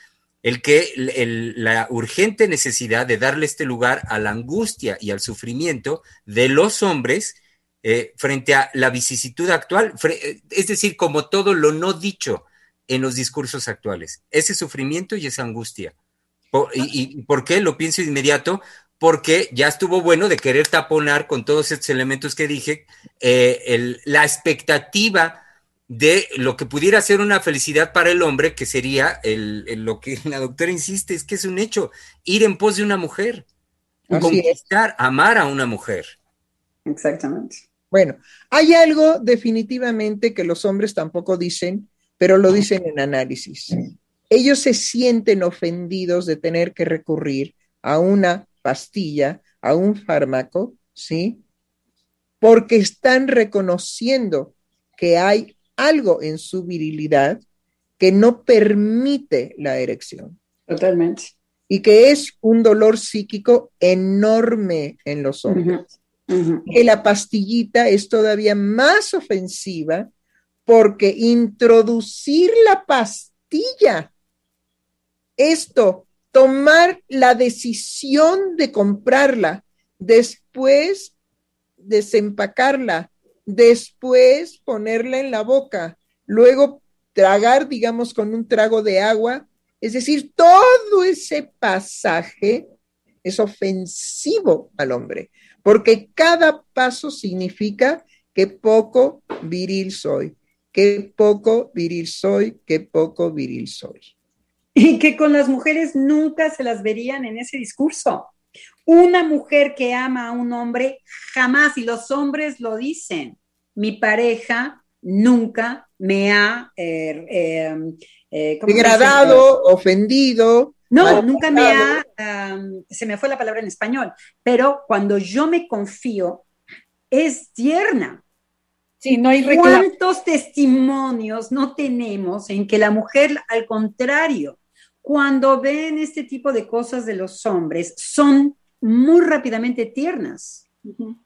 el que el, el, la urgente necesidad de darle este lugar a la angustia y al sufrimiento de los hombres eh, frente a la vicisitud actual, es decir, como todo lo no dicho en los discursos actuales, ese sufrimiento y esa angustia. Por, y, ¿Y por qué? Lo pienso inmediato, porque ya estuvo bueno de querer taponar con todos estos elementos que dije, eh, el, la expectativa de lo que pudiera ser una felicidad para el hombre, que sería el, el, lo que la doctora insiste, es que es un hecho, ir en pos de una mujer, Así conquistar, es. amar a una mujer. Exactamente. Bueno, hay algo definitivamente que los hombres tampoco dicen, pero lo dicen en análisis. Ellos se sienten ofendidos de tener que recurrir a una pastilla, a un fármaco, ¿sí? Porque están reconociendo que hay algo en su virilidad que no permite la erección. Totalmente. Y que es un dolor psíquico enorme en los hombres. Uh-huh. Uh-huh. Que la pastillita es todavía más ofensiva porque introducir la pastilla, esto, tomar la decisión de comprarla, después desempacarla, después ponerla en la boca, luego tragar, digamos, con un trago de agua, es decir, todo ese pasaje es ofensivo al hombre, porque cada paso significa que poco viril soy, que poco viril soy, que poco viril soy. Y que con las mujeres nunca se las verían en ese discurso. Una mujer que ama a un hombre, jamás, y los hombres lo dicen, mi pareja nunca me ha eh, eh, eh, degradado, ofendido. No, maltratado. Nunca me ha, um, se me fue la palabra en español, pero cuando yo me confío, es tierna. Sí, no hay reclamo. ¿Cuántos testimonios no tenemos en que la mujer, al contrario, cuando ven este tipo de cosas de los hombres, son muy rápidamente tiernas? Uh-huh.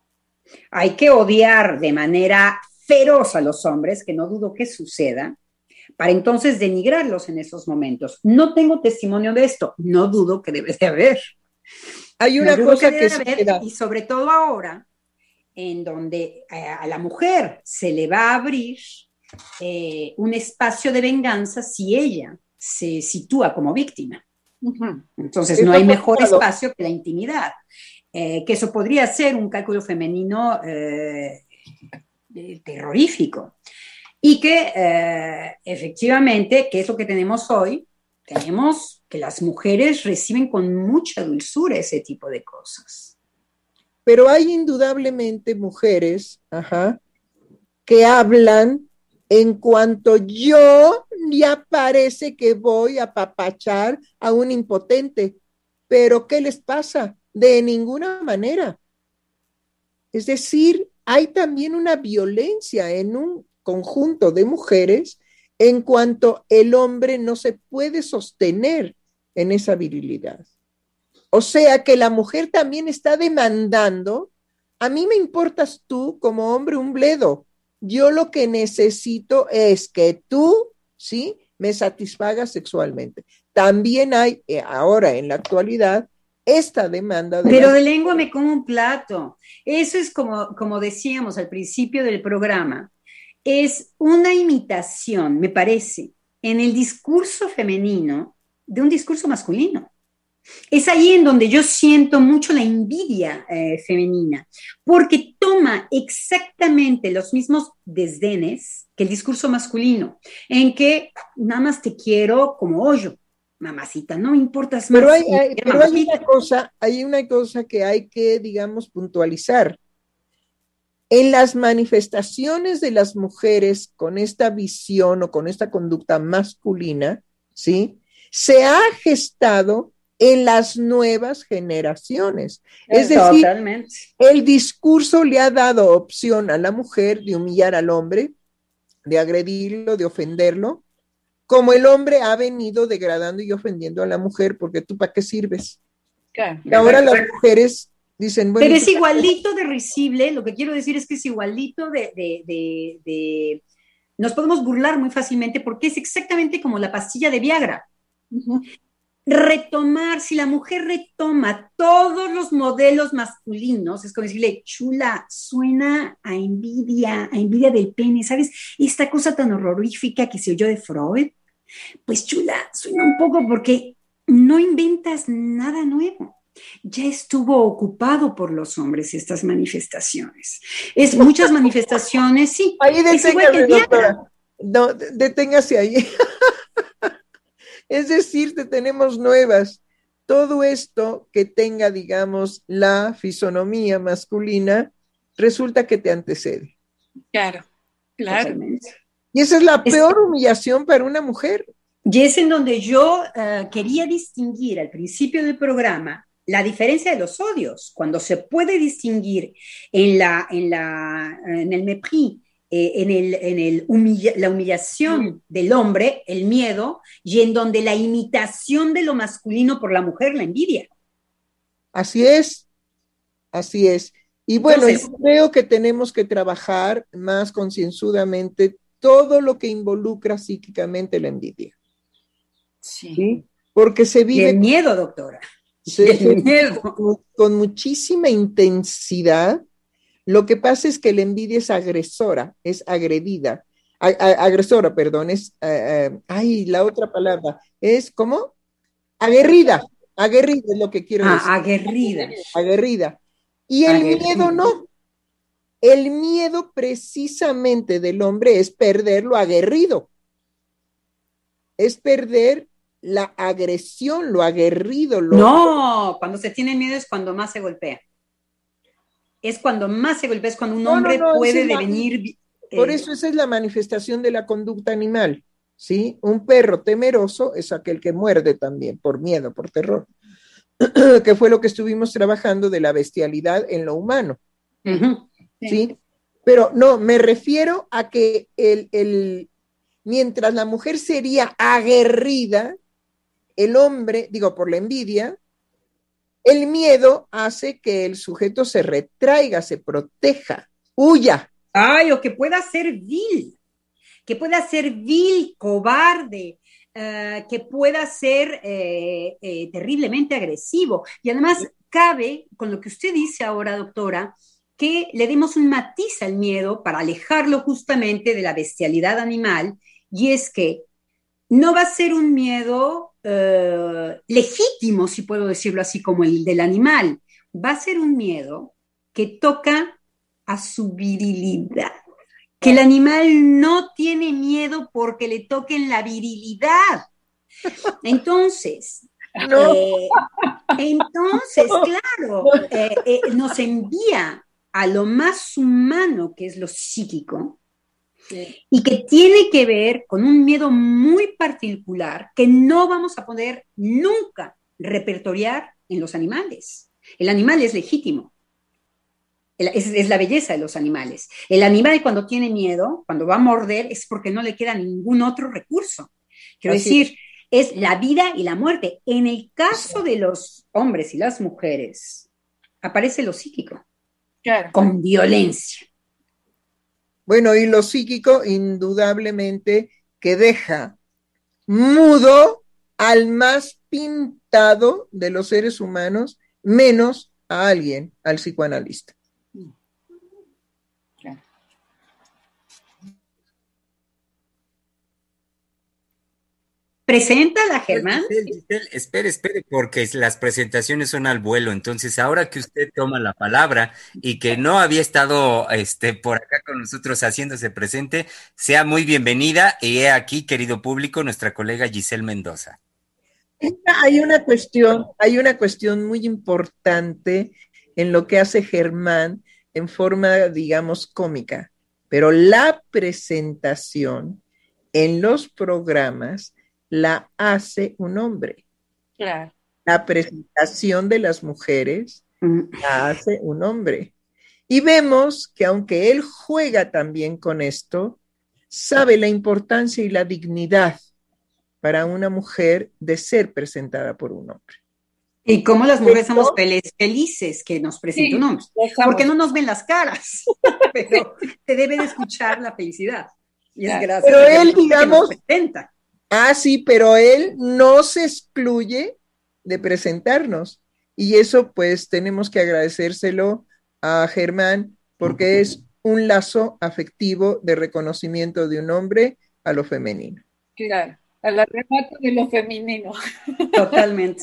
Hay que odiar de manera feroz a los hombres, que no dudo que suceda, para entonces denigrarlos en esos momentos. No tengo testimonio de esto, no dudo que debe de haber. Hay una no cosa que, que se haber, y sobre todo ahora, en donde a la mujer se le va a abrir eh, un espacio de venganza si ella se sitúa como víctima. Uh-huh. Entonces no hay mejor espacio que la intimidad, eh, que eso podría ser un cálculo femenino eh, terrorífico. Y que eh, efectivamente, ¿qué es lo que tenemos hoy? Tenemos que las mujeres reciben con mucha dulzura ese tipo de cosas. Pero hay indudablemente mujeres, ajá, que hablan en cuanto yo ya parece que voy a apapachar a un impotente. Pero ¿qué les pasa? De ninguna manera. Es decir, hay también una violencia en un conjunto de mujeres en cuanto el hombre no se puede sostener en esa virilidad. O sea que la mujer también está demandando, a mí me importas tú como hombre un bledo, yo lo que necesito es que tú, ¿sí?, me satisfagas sexualmente. También hay eh, ahora en la actualidad esta demanda de... Pero las... de lengua me como un plato. Eso es como, como decíamos al principio del programa, es una imitación, me parece, en el discurso femenino de un discurso masculino. Es ahí en donde yo siento mucho la envidia eh, femenina, porque toma exactamente los mismos desdenes que el discurso masculino, en que nada más te quiero como hoyo, mamacita, no me importas más. Pero hay, hay, pero hay una cosa, hay una cosa que hay que, digamos, puntualizar. En las manifestaciones de las mujeres con esta visión o con esta conducta masculina, ¿sí?, se ha gestado en las nuevas generaciones. Es decir, totalmente. El discurso le ha dado opción a la mujer de humillar al hombre, de agredirlo, de ofenderlo, como el hombre ha venido degradando y ofendiendo a la mujer, porque tú ¿para qué sirves? Claro. Y ahora las mujeres dicen, bueno... Pero es igualito de risible, lo que quiero decir es que es igualito de, de, de, de... Nos podemos burlar muy fácilmente porque es exactamente como la pastilla de Viagra. Uh-huh. Retomar, si la mujer retoma todos los modelos masculinos, es como decirle, chula, suena a envidia, a envidia del pene, ¿sabes? Esta cosa tan horrorífica que se oyó de Freud, pues chula, suena un poco porque no inventas nada nuevo. Ya estuvo ocupado por los hombres estas manifestaciones. Es muchas manifestaciones, sí. Ahí deténgase, doctora. No, deténgase ahí. Es decir, que tenemos nuevas. Todo esto que tenga, digamos, la fisonomía masculina, resulta que te antecede. Claro, claro. Totalmente. Y esa es la peor es, humillación para una mujer. Y es en donde yo uh, quería distinguir al principio del programa la diferencia de los odios, cuando se puede distinguir en, la, en, la, en el mépris, Eh, en, el, en el humilla, la humillación del hombre, el miedo, y en donde la imitación de lo masculino por la mujer, la envidia. Así es, así es. Y bueno, Entonces, yo creo que tenemos que trabajar más concienzudamente todo lo que involucra psíquicamente la envidia. Sí. ¿Sí? Porque se vive... Y el miedo, doctora. Se, el se miedo. Con, con muchísima intensidad. Lo que pasa es que la envidia es agresora, es agredida, a, a, agresora, perdón, es, uh, uh, ay, la otra palabra, es ¿cómo? Aguerrida, aguerrida es lo que quiero ah, decir. Aguerrida. Aguerrida. Y el aguerrida. miedo no. El miedo precisamente del hombre es perder lo aguerrido. Es perder la agresión, lo aguerrido. Lo... No, cuando se tiene miedo es cuando más se golpea. Es cuando más se golpea, es cuando un hombre no, no, no, puede devenir... La, por eh, eso esa es la manifestación de la conducta animal, ¿sí? Un perro temeroso es aquel que muerde también, por miedo, por terror, que fue lo que estuvimos trabajando de la bestialidad en lo humano, uh-huh. ¿sí? ¿sí? Pero no, me refiero a que el, el, mientras la mujer sería aguerrida, el hombre, digo, por la envidia, el miedo hace que el sujeto se retraiga, se proteja, huya. Ay, o que pueda ser vil, que pueda ser vil, cobarde, uh, que pueda ser eh, eh, terriblemente agresivo. Y además cabe, con lo que usted dice ahora, doctora, que le demos un matiz al miedo para alejarlo justamente de la bestialidad animal, y es que no va a ser un miedo uh, legítimo, si puedo decirlo así, como el del animal. Va a ser un miedo que toca a su virilidad. Que el animal no tiene miedo porque le toquen la virilidad. Entonces, no. eh, entonces, claro, eh, eh, nos envía a lo más humano, que es lo psíquico, sí. Y que tiene que ver con un miedo muy particular que no vamos a poder nunca repertoriar en los animales. El animal es legítimo. Es, es la belleza de los animales. El animal cuando tiene miedo, cuando va a morder, es porque no le queda ningún otro recurso. Quiero Así decir, es. es la vida y la muerte. En el caso de los hombres y las mujeres, aparece lo psíquico. Claro. Con violencia. Bueno, y lo psíquico, indudablemente, que deja mudo al más pintado de los seres humanos, menos a alguien, al psicoanalista. Preséntala, Germán. Giselle, Giselle, espere, espere, porque las presentaciones son al vuelo. Entonces, ahora que usted toma la palabra y que no había estado este, por acá con nosotros haciéndose presente, sea muy bienvenida. Y he aquí, querido público, nuestra colega Giselle Mendoza. Hay una cuestión, hay una cuestión muy importante en lo que hace Germán en forma, digamos, cómica, pero la presentación en los programas la hace un hombre. Claro. La presentación de las mujeres la hace un hombre. Y vemos que aunque él juega también con esto, sabe la importancia y la dignidad para una mujer de ser presentada por un hombre. Y cómo las mujeres somos felices que nos presente sí, un hombre, porque no nos ven las caras, pero te debe de escuchar la felicidad. Y es gracias pero a él, digamos, presenta. Ah, sí, pero él no se excluye de presentarnos. Y eso pues tenemos que agradecérselo a Germán porque es un lazo afectivo de reconocimiento de un hombre a lo femenino. Claro, al arrebato de lo femenino. Totalmente.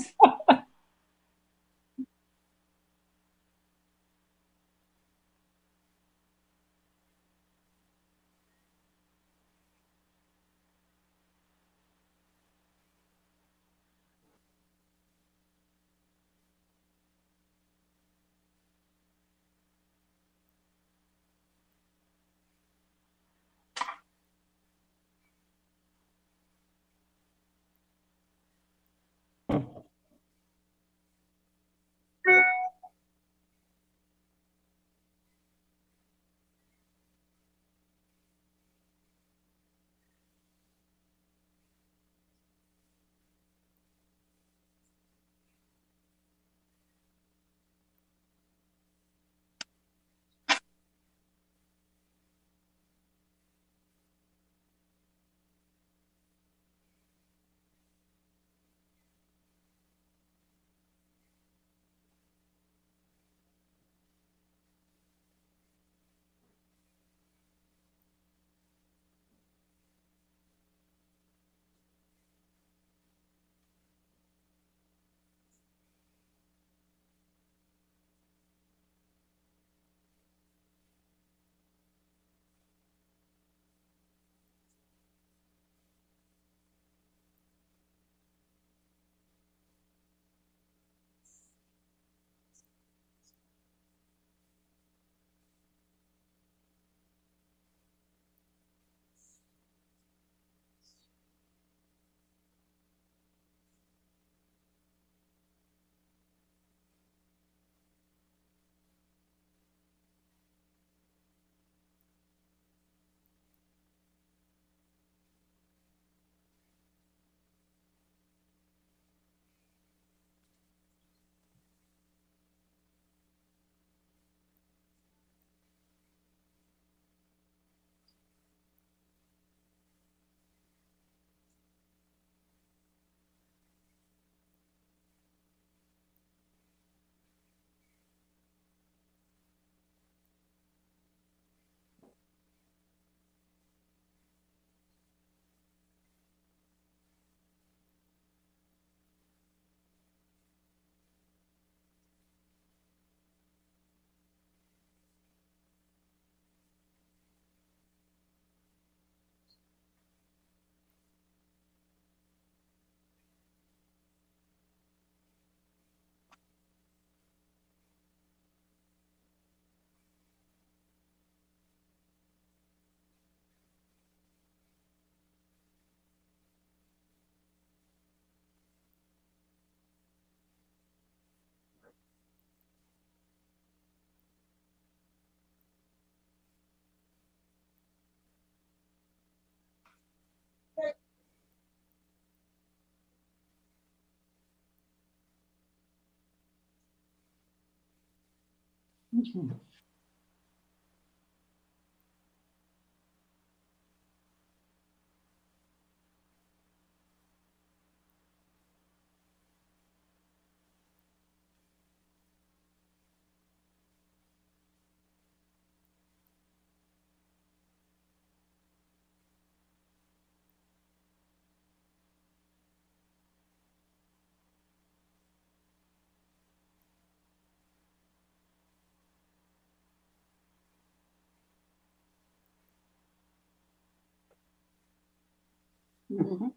Uh-huh.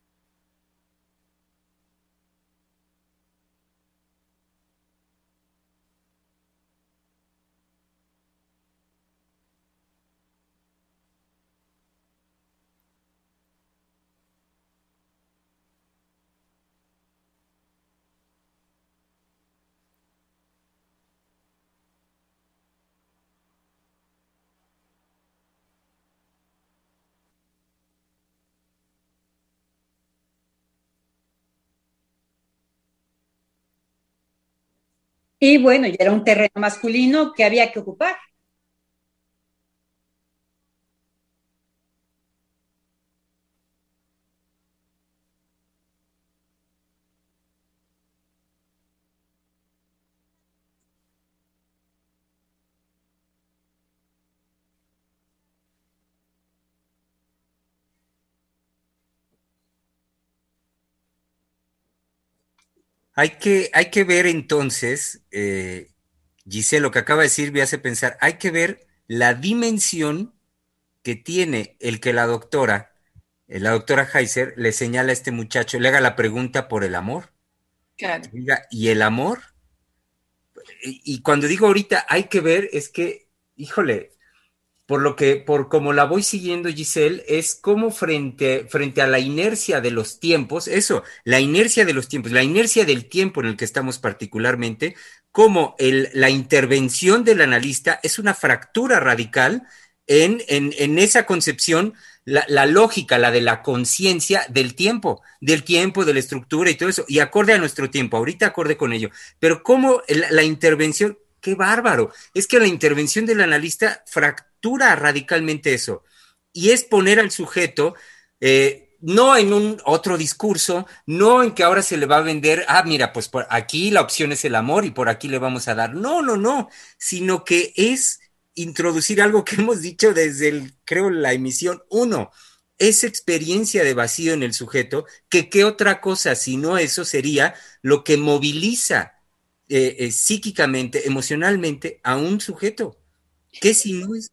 Y bueno, ya era un terreno masculino que había que ocupar. Hay que, hay que ver entonces, eh, Giselle, lo que acaba de decir me hace pensar, hay que ver la dimensión que tiene el que la doctora, eh, la doctora Heiser, le señala a este muchacho, le haga la pregunta por el amor. Claro. Diga, ¿y el amor? Y, y cuando digo ahorita hay que ver, es que, híjole, por lo que, por como la voy siguiendo, Giselle, es como frente, frente a la inercia de los tiempos, eso, la inercia de los tiempos, la inercia del tiempo en el que estamos particularmente, como el, la intervención del analista es una fractura radical en, en, en esa concepción, la, la lógica, la de la conciencia del tiempo, del tiempo, de la estructura y todo eso, y acorde a nuestro tiempo, ahorita acorde con ello, pero como la, la intervención, qué bárbaro, es que la intervención del analista fractura radicalmente eso, y es poner al sujeto, eh, no en un otro discurso, no en que ahora se le va a vender, ah, mira, pues por aquí la opción es el amor y por aquí le vamos a dar, no, no, no, sino que es introducir algo que hemos dicho desde el, creo, la emisión uno, esa experiencia de vacío en el sujeto, que qué otra cosa, sino eso sería lo que moviliza eh, eh, psíquicamente, emocionalmente a un sujeto. ¿Qué si no es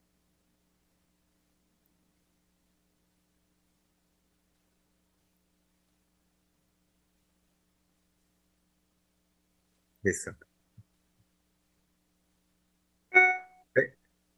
eso? Eh,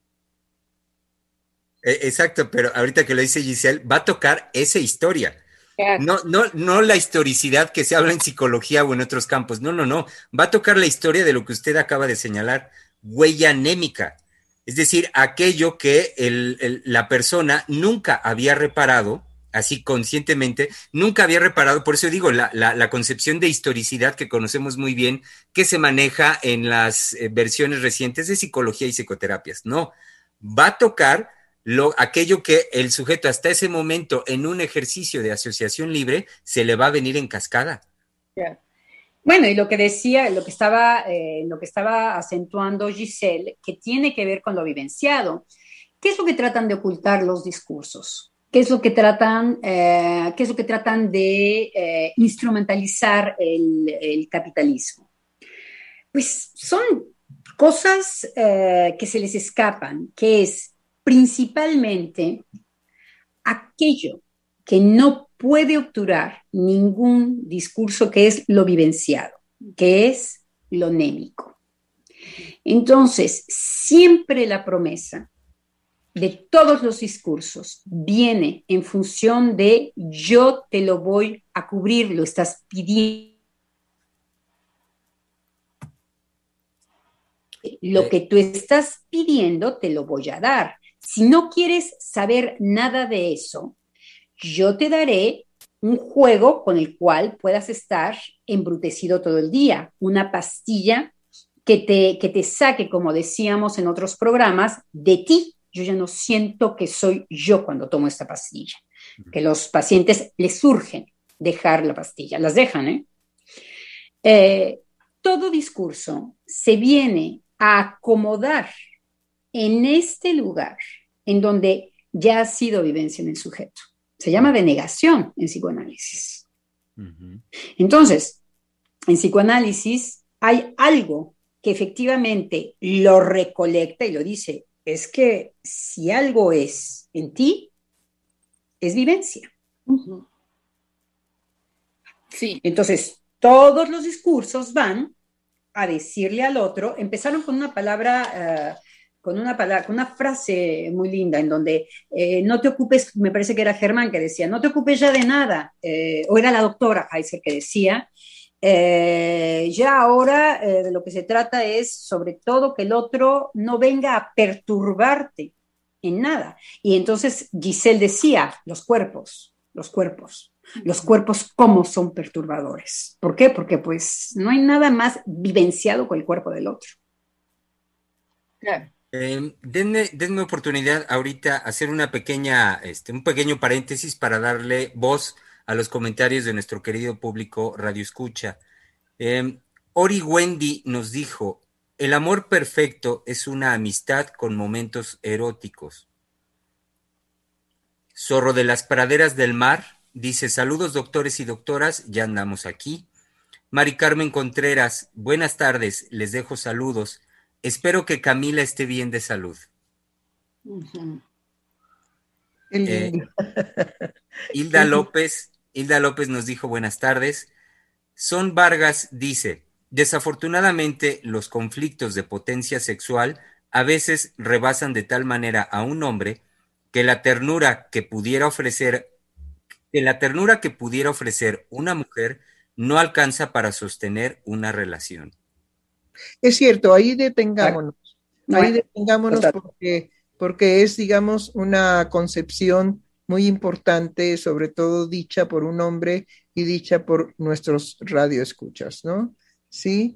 eh, exacto, pero ahorita que lo dice Giselle, va a tocar esa historia. Claro. No, no, no la historicidad que se habla en psicología o en otros campos. No, no, no. Va a tocar la historia de lo que usted acaba de señalar, huella anémica. Es decir, aquello que el, el, la persona nunca había reparado, así conscientemente, nunca había reparado. Por eso digo, la, la, la concepción de historicidad que conocemos muy bien, que se maneja en las eh, versiones recientes de psicología y psicoterapias. No, va a tocar lo, aquello que el sujeto hasta ese momento en un ejercicio de asociación libre se le va a venir en cascada. Yeah. Bueno, y lo que decía, lo que estaba, eh, lo que estaba acentuando Giselle, que tiene que ver con lo vivenciado. ¿Qué es lo que tratan de ocultar los discursos? ¿Qué es lo que tratan, eh, qué es lo que tratan de eh, instrumentalizar el, el capitalismo? Pues son cosas eh, que se les escapan, que es principalmente aquello que no puede obturar ningún discurso, que es lo vivenciado, que es lo némico. Entonces, siempre la promesa de todos los discursos viene en función de yo te lo voy a cubrir, lo estás pidiendo. Lo que tú estás pidiendo te lo voy a dar. Si no quieres saber nada de eso, yo te daré un juego con el cual puedas estar embrutecido todo el día, una pastilla que te, que te saque, como decíamos en otros programas, de ti. Yo ya no siento que soy yo cuando tomo esta pastilla, que los pacientes les surgen dejar la pastilla, las dejan, ¿eh? Eh, todo discurso se viene a acomodar en este lugar en donde ya ha sido vivencia en el sujeto. Se llama denegación en psicoanálisis. Uh-huh. Entonces, en psicoanálisis hay algo que efectivamente lo recolecta y lo dice, es que si algo es en ti, es vivencia. Uh-huh. Sí. Entonces, todos los discursos van a decirle al otro, empezaron con una palabra, uh, con una palabra, con una frase muy linda en donde eh, no te ocupes, me parece que era Germán que decía, no te ocupes ya de nada, eh, o era la doctora Heiser que decía, eh, ya ahora eh, de lo que se trata es sobre todo que el otro no venga a perturbarte en nada. Y entonces Giselle decía, los cuerpos, los cuerpos. Los cuerpos, ¿cómo son perturbadores? ¿Por qué? Porque pues no hay nada más vivenciado con el cuerpo del otro. Claro. Eh, denme, denme oportunidad ahorita hacer una pequeña, este, un pequeño paréntesis para darle voz a los comentarios de nuestro querido público Radio Escucha. Eh, Ori Wendy nos dijo, el amor perfecto es una amistad con momentos eróticos. Zorro de las praderas del mar dice, saludos doctores y doctoras, ya andamos aquí. Mari Carmen Contreras, buenas tardes, les dejo saludos. Espero que Camila esté bien de salud. Uh-huh. Eh, Hilda López, Hilda López nos dijo buenas tardes. Son Vargas dice, desafortunadamente los conflictos de potencia sexual a veces rebasan de tal manera a un hombre que la ternura que pudiera ofrecer, que la ternura que pudiera ofrecer una mujer no alcanza para sostener una relación. Es cierto, ahí detengámonos, ahí detengámonos porque, porque es, digamos, una concepción muy importante, sobre todo dicha por un hombre y dicha por nuestros radioescuchas, ¿no? Sí.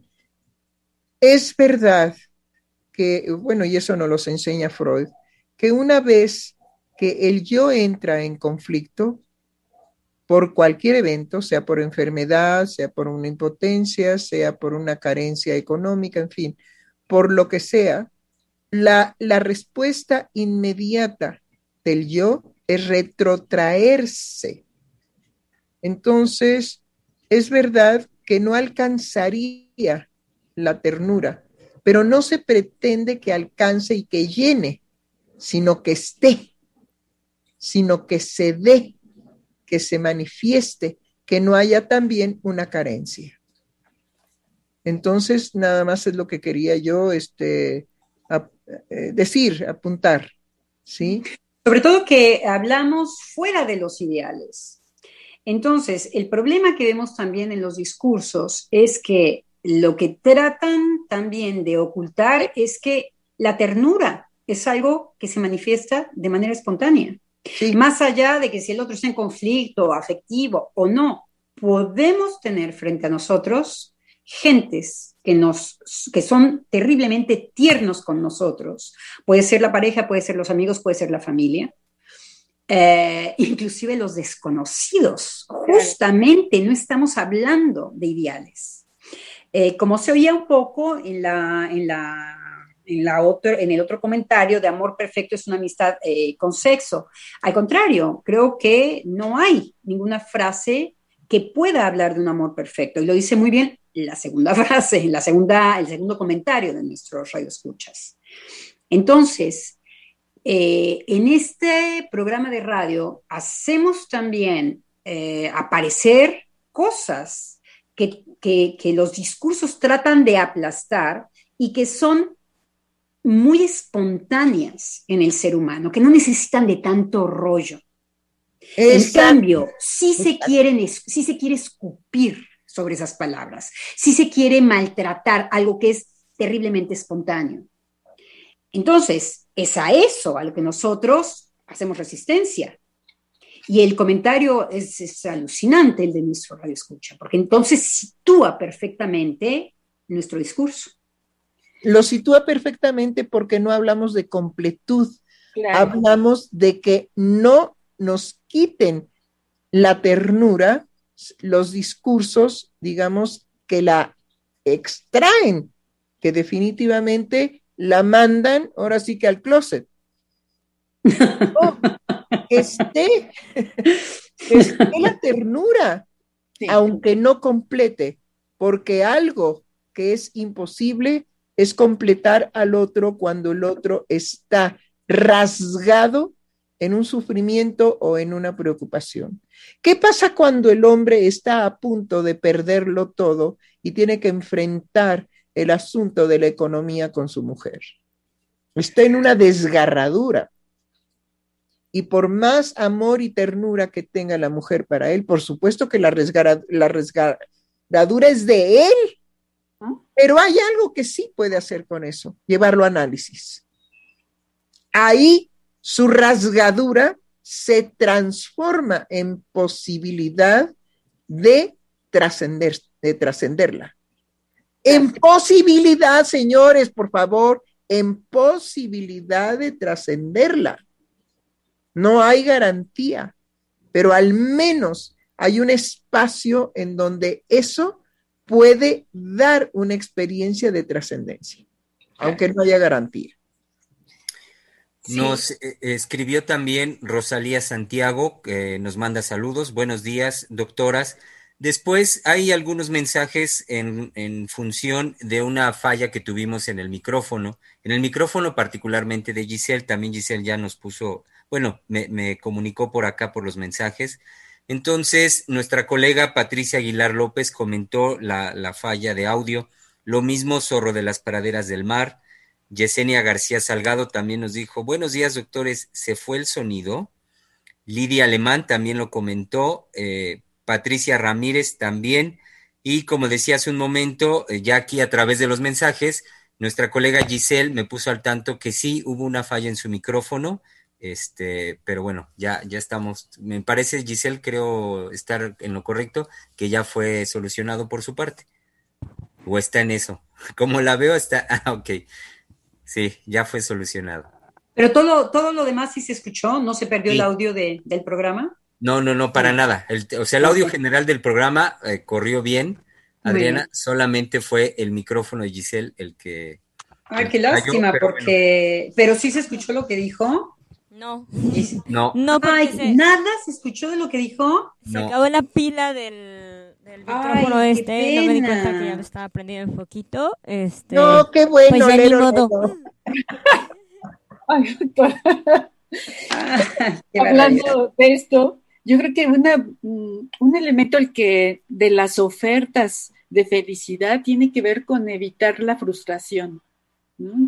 Es verdad que, bueno, y eso nos los enseña Freud, que una vez que el yo entra en conflicto por cualquier evento, sea por enfermedad, sea por una impotencia, sea por una carencia económica, en fin, por lo que sea, la, la respuesta inmediata del yo es retrotraerse. Entonces, es verdad que no alcanzaría la ternura, pero no se pretende que alcance y que llene, sino que esté, sino que se dé, que se manifieste, que no haya también una carencia. Entonces, nada más es lo que quería yo este, a, eh, decir, apuntar, ¿sí? Sobre todo que hablamos fuera de los ideales. Entonces, el problema que vemos también en los discursos es que lo que tratan también de ocultar es que la ternura es algo que se manifiesta de manera espontánea. Sí. Más allá de que si el otro está en conflicto afectivo o no, podemos tener frente a nosotros gentes que, nos, que son terriblemente tiernos con nosotros. Puede ser la pareja, puede ser los amigos, puede ser la familia. Eh, inclusive los desconocidos. Justamente no estamos hablando de ideales. Eh, como se oía un poco en la... En la En, la otro, en el otro comentario de amor perfecto es una amistad eh, con sexo. Al contrario, creo que no hay ninguna frase que pueda hablar de un amor perfecto. Y lo dice muy bien la segunda frase, la segunda, el segundo comentario de nuestros radioescuchas. Entonces, eh, en este programa de radio hacemos también eh, aparecer cosas que, que, que los discursos tratan de aplastar y que son muy espontáneas en el ser humano, que no necesitan de tanto rollo. Exacto. En cambio, sí se, quieren, sí se quiere escupir sobre esas palabras, sí se quiere maltratar algo que es terriblemente espontáneo. Entonces, es a eso a lo que nosotros hacemos resistencia. Y el comentario es, es alucinante, el de nuestro radioescucha, porque entonces sitúa perfectamente nuestro discurso. Lo sitúa perfectamente porque no hablamos de completud, claro. Hablamos de que no nos quiten la ternura, los discursos, digamos, que la extraen, que definitivamente la mandan, ahora sí que al closet. No, esté, esté la ternura, sí. Aunque no complete, porque algo que es imposible es completar al otro cuando el otro está rasgado en un sufrimiento o en una preocupación. ¿Qué pasa cuando el hombre está a punto de perderlo todo y tiene que enfrentar el asunto de la economía con su mujer? Está en una desgarradura. Y por más amor y ternura que tenga la mujer para él, por supuesto que la, resgar- la resgarradura es de él. Pero hay algo que sí puede hacer con eso, llevarlo a análisis. Ahí su rasgadura se transforma en posibilidad de trascender, de trascenderla. En posibilidad, señores, por favor, en posibilidad de trascenderla. No hay garantía, pero al menos hay un espacio en donde eso puede dar una experiencia de trascendencia, aunque no haya garantía. Sí. Nos eh, escribió también Rosalía Santiago, que nos manda saludos. Buenos días, doctoras. Después hay algunos mensajes en, en función de una falla que tuvimos en el micrófono, en el micrófono particularmente de Giselle. También Giselle ya nos puso, bueno, me, me comunicó por acá por los mensajes. Entonces, nuestra colega Patricia Aguilar López comentó la, la falla de audio, lo mismo Zorro de las Praderas del Mar. Yesenia García Salgado también nos dijo, buenos días doctores, ¿se fue el sonido? Lidia Alemán también lo comentó, eh, Patricia Ramírez también, y como decía hace un momento, eh, ya aquí a través de los mensajes, nuestra colega Giselle me puso al tanto que sí hubo una falla en su micrófono, este, pero bueno, ya, ya estamos, me parece, Giselle, creo estar en lo correcto, que ya fue solucionado por su parte, o está en eso, como la veo está, ah, ok, sí, ya fue solucionado. Pero todo, todo lo demás sí se escuchó, no se perdió Sí. el audio de, del programa. No, no, no, para Sí. nada. El, o sea, el audio Okay. general del programa eh, corrió bien, Muy Adriana, bien. solamente fue el micrófono de Giselle el que, Ay, el qué que falló, lástima, pero bueno, porque, pero sí se escuchó lo que dijo. No, Y- no, no porque Ay, se, nada se escuchó de lo que dijo. se no. acabó la pila del, del micrófono Ay, qué este, no me di cuenta pena. que ya lo estaba prendiendo el foquito, este, No, qué bueno, pues ya ni Lero, modo. Lero. Ay, doctor, Ah, qué barbaridad. hablando de esto, yo creo que una, mm, un elemento el que de las ofertas de felicidad tiene que ver con evitar la frustración, ¿no?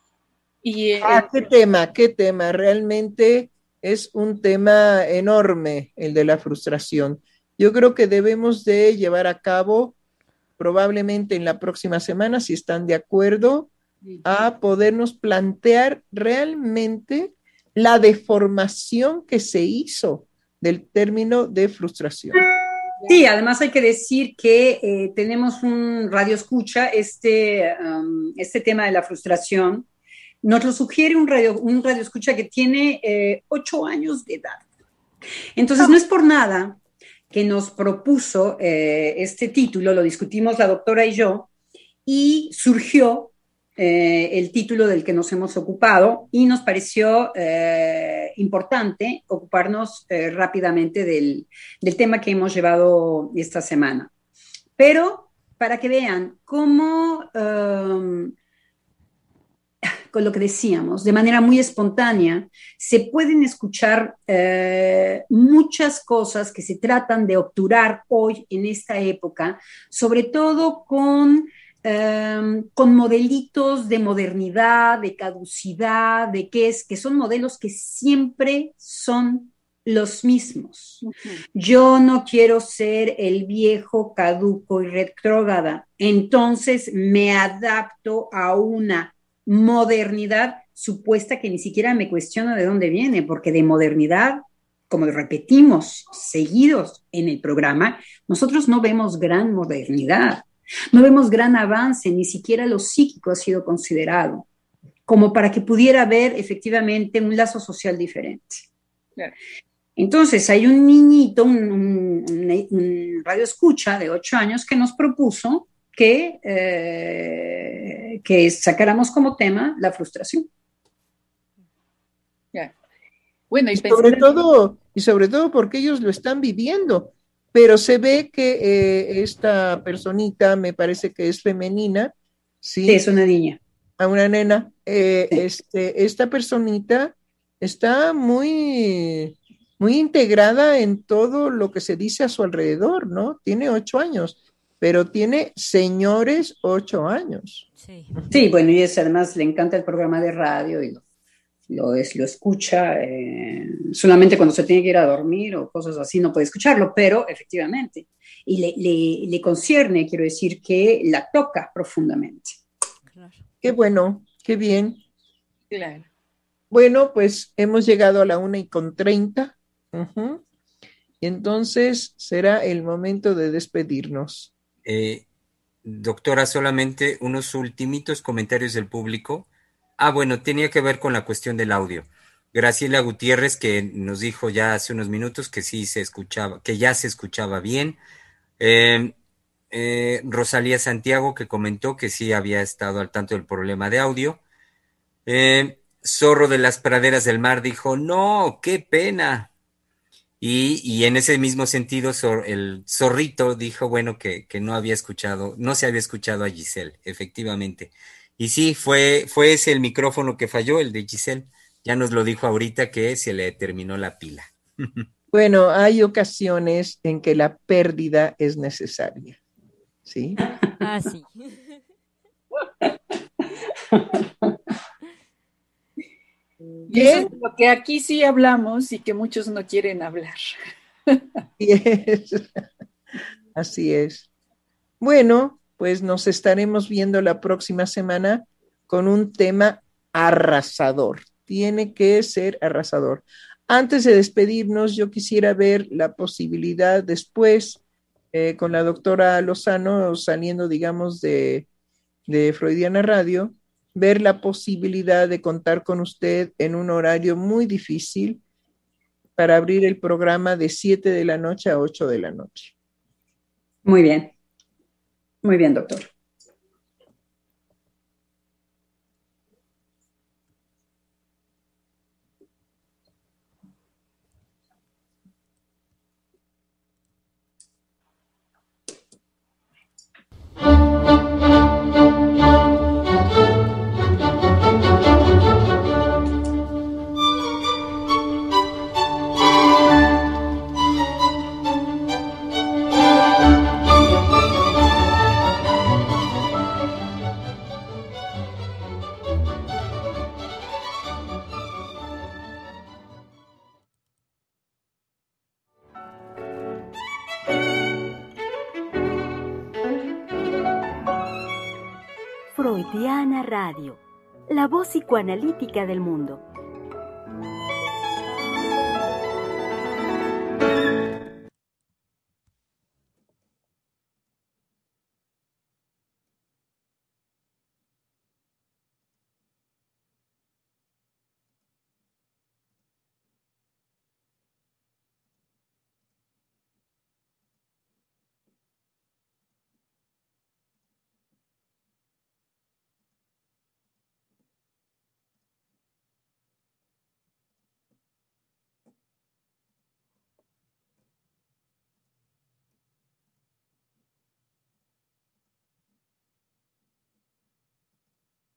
Y eh, Ah, qué tema, qué tema. Realmente es un tema enorme el de la frustración. Yo creo que debemos de llevar a cabo, probablemente en la próxima semana, si están de acuerdo, a podernos plantear realmente la deformación que se hizo del término de frustración. Sí, además hay que decir que eh, tenemos un radio escucha, este, um, este tema de la frustración, nos lo sugiere un radio, un radio escucha que tiene eh, ocho años de edad. Entonces, no es por nada que nos propuso eh, este título, lo discutimos la doctora y yo, y surgió eh, el título del que nos hemos ocupado y nos pareció eh, importante ocuparnos eh, rápidamente del, del tema que hemos llevado esta semana. Pero para que vean cómo, um, con lo que decíamos, de manera muy espontánea, se pueden escuchar eh, muchas cosas que se tratan de obturar hoy en esta época, sobre todo con... Um, con modelitos de modernidad, de caducidad, de qué es, que son modelos que siempre son los mismos. Uh-huh. Yo no quiero ser el viejo caduco y retrógrada, entonces me adapto a una modernidad supuesta que ni siquiera me cuestiono de dónde viene, porque de modernidad, como repetimos seguidos en el programa, nosotros no vemos gran modernidad. No vemos gran avance, ni siquiera lo psíquico ha sido considerado, como para que pudiera haber efectivamente un lazo social diferente. Claro. Entonces, hay un niñito, un, un, un radio escucha de ocho años que nos propuso que, eh, que sacáramos como tema la frustración. Yeah. Bueno, y, y sobre todo, y sobre todo porque ellos lo están viviendo. Pero se ve que eh, esta personita, me parece que es femenina, ¿sí? Sí, es una niña. A una nena. Eh, sí. este, esta personita está muy, muy integrada en todo lo que se dice a su alrededor, ¿no? Tiene ocho años, pero tiene señores ocho años. Sí, sí bueno, y es, además le encanta el programa de radio y lo Lo, es, lo escucha eh, solamente cuando se tiene que ir a dormir o cosas así, no puede escucharlo, pero efectivamente, y le, le, le concierne, quiero decir, que la toca profundamente. Claro. Qué bueno, qué bien. Claro. Bueno, pues hemos llegado a la una y con treinta, uh-huh. Y entonces será el momento de despedirnos. Eh, doctora, solamente unos ultimitos comentarios del público. Ah, bueno, tenía que ver con la cuestión del audio. Graciela Gutiérrez, que nos dijo ya hace unos minutos que sí se escuchaba, que ya se escuchaba bien. Eh, eh, Rosalía Santiago, que comentó que sí había estado al tanto del problema de audio. Eh, Zorro de las Praderas del Mar dijo, no, qué pena. Y, y en ese mismo sentido, Zor- el zorrito dijo, bueno, que, que no había escuchado, no se había escuchado a Giselle, efectivamente. Y sí, fue, fue ese el micrófono que falló, el de Giselle. Ya nos lo dijo ahorita que se le terminó la pila. Bueno, hay ocasiones en que la pérdida es necesaria, ¿sí? Ah, sí. Y eso Bien, es lo que aquí sí hablamos y que muchos no quieren hablar. así es. Así es. Bueno, pues nos estaremos viendo la próxima semana con un tema arrasador. Tiene que ser arrasador. Antes de despedirnos, yo quisiera ver la posibilidad después, eh, con la doctora Lozano, saliendo, digamos, de, de Freudiana Radio, ver la posibilidad de contar con usted en un horario muy difícil para abrir el programa de siete de la noche a ocho de la noche. Muy bien, muy bien, doctor. Freudiana Radio, la voz psicoanalítica del mundo.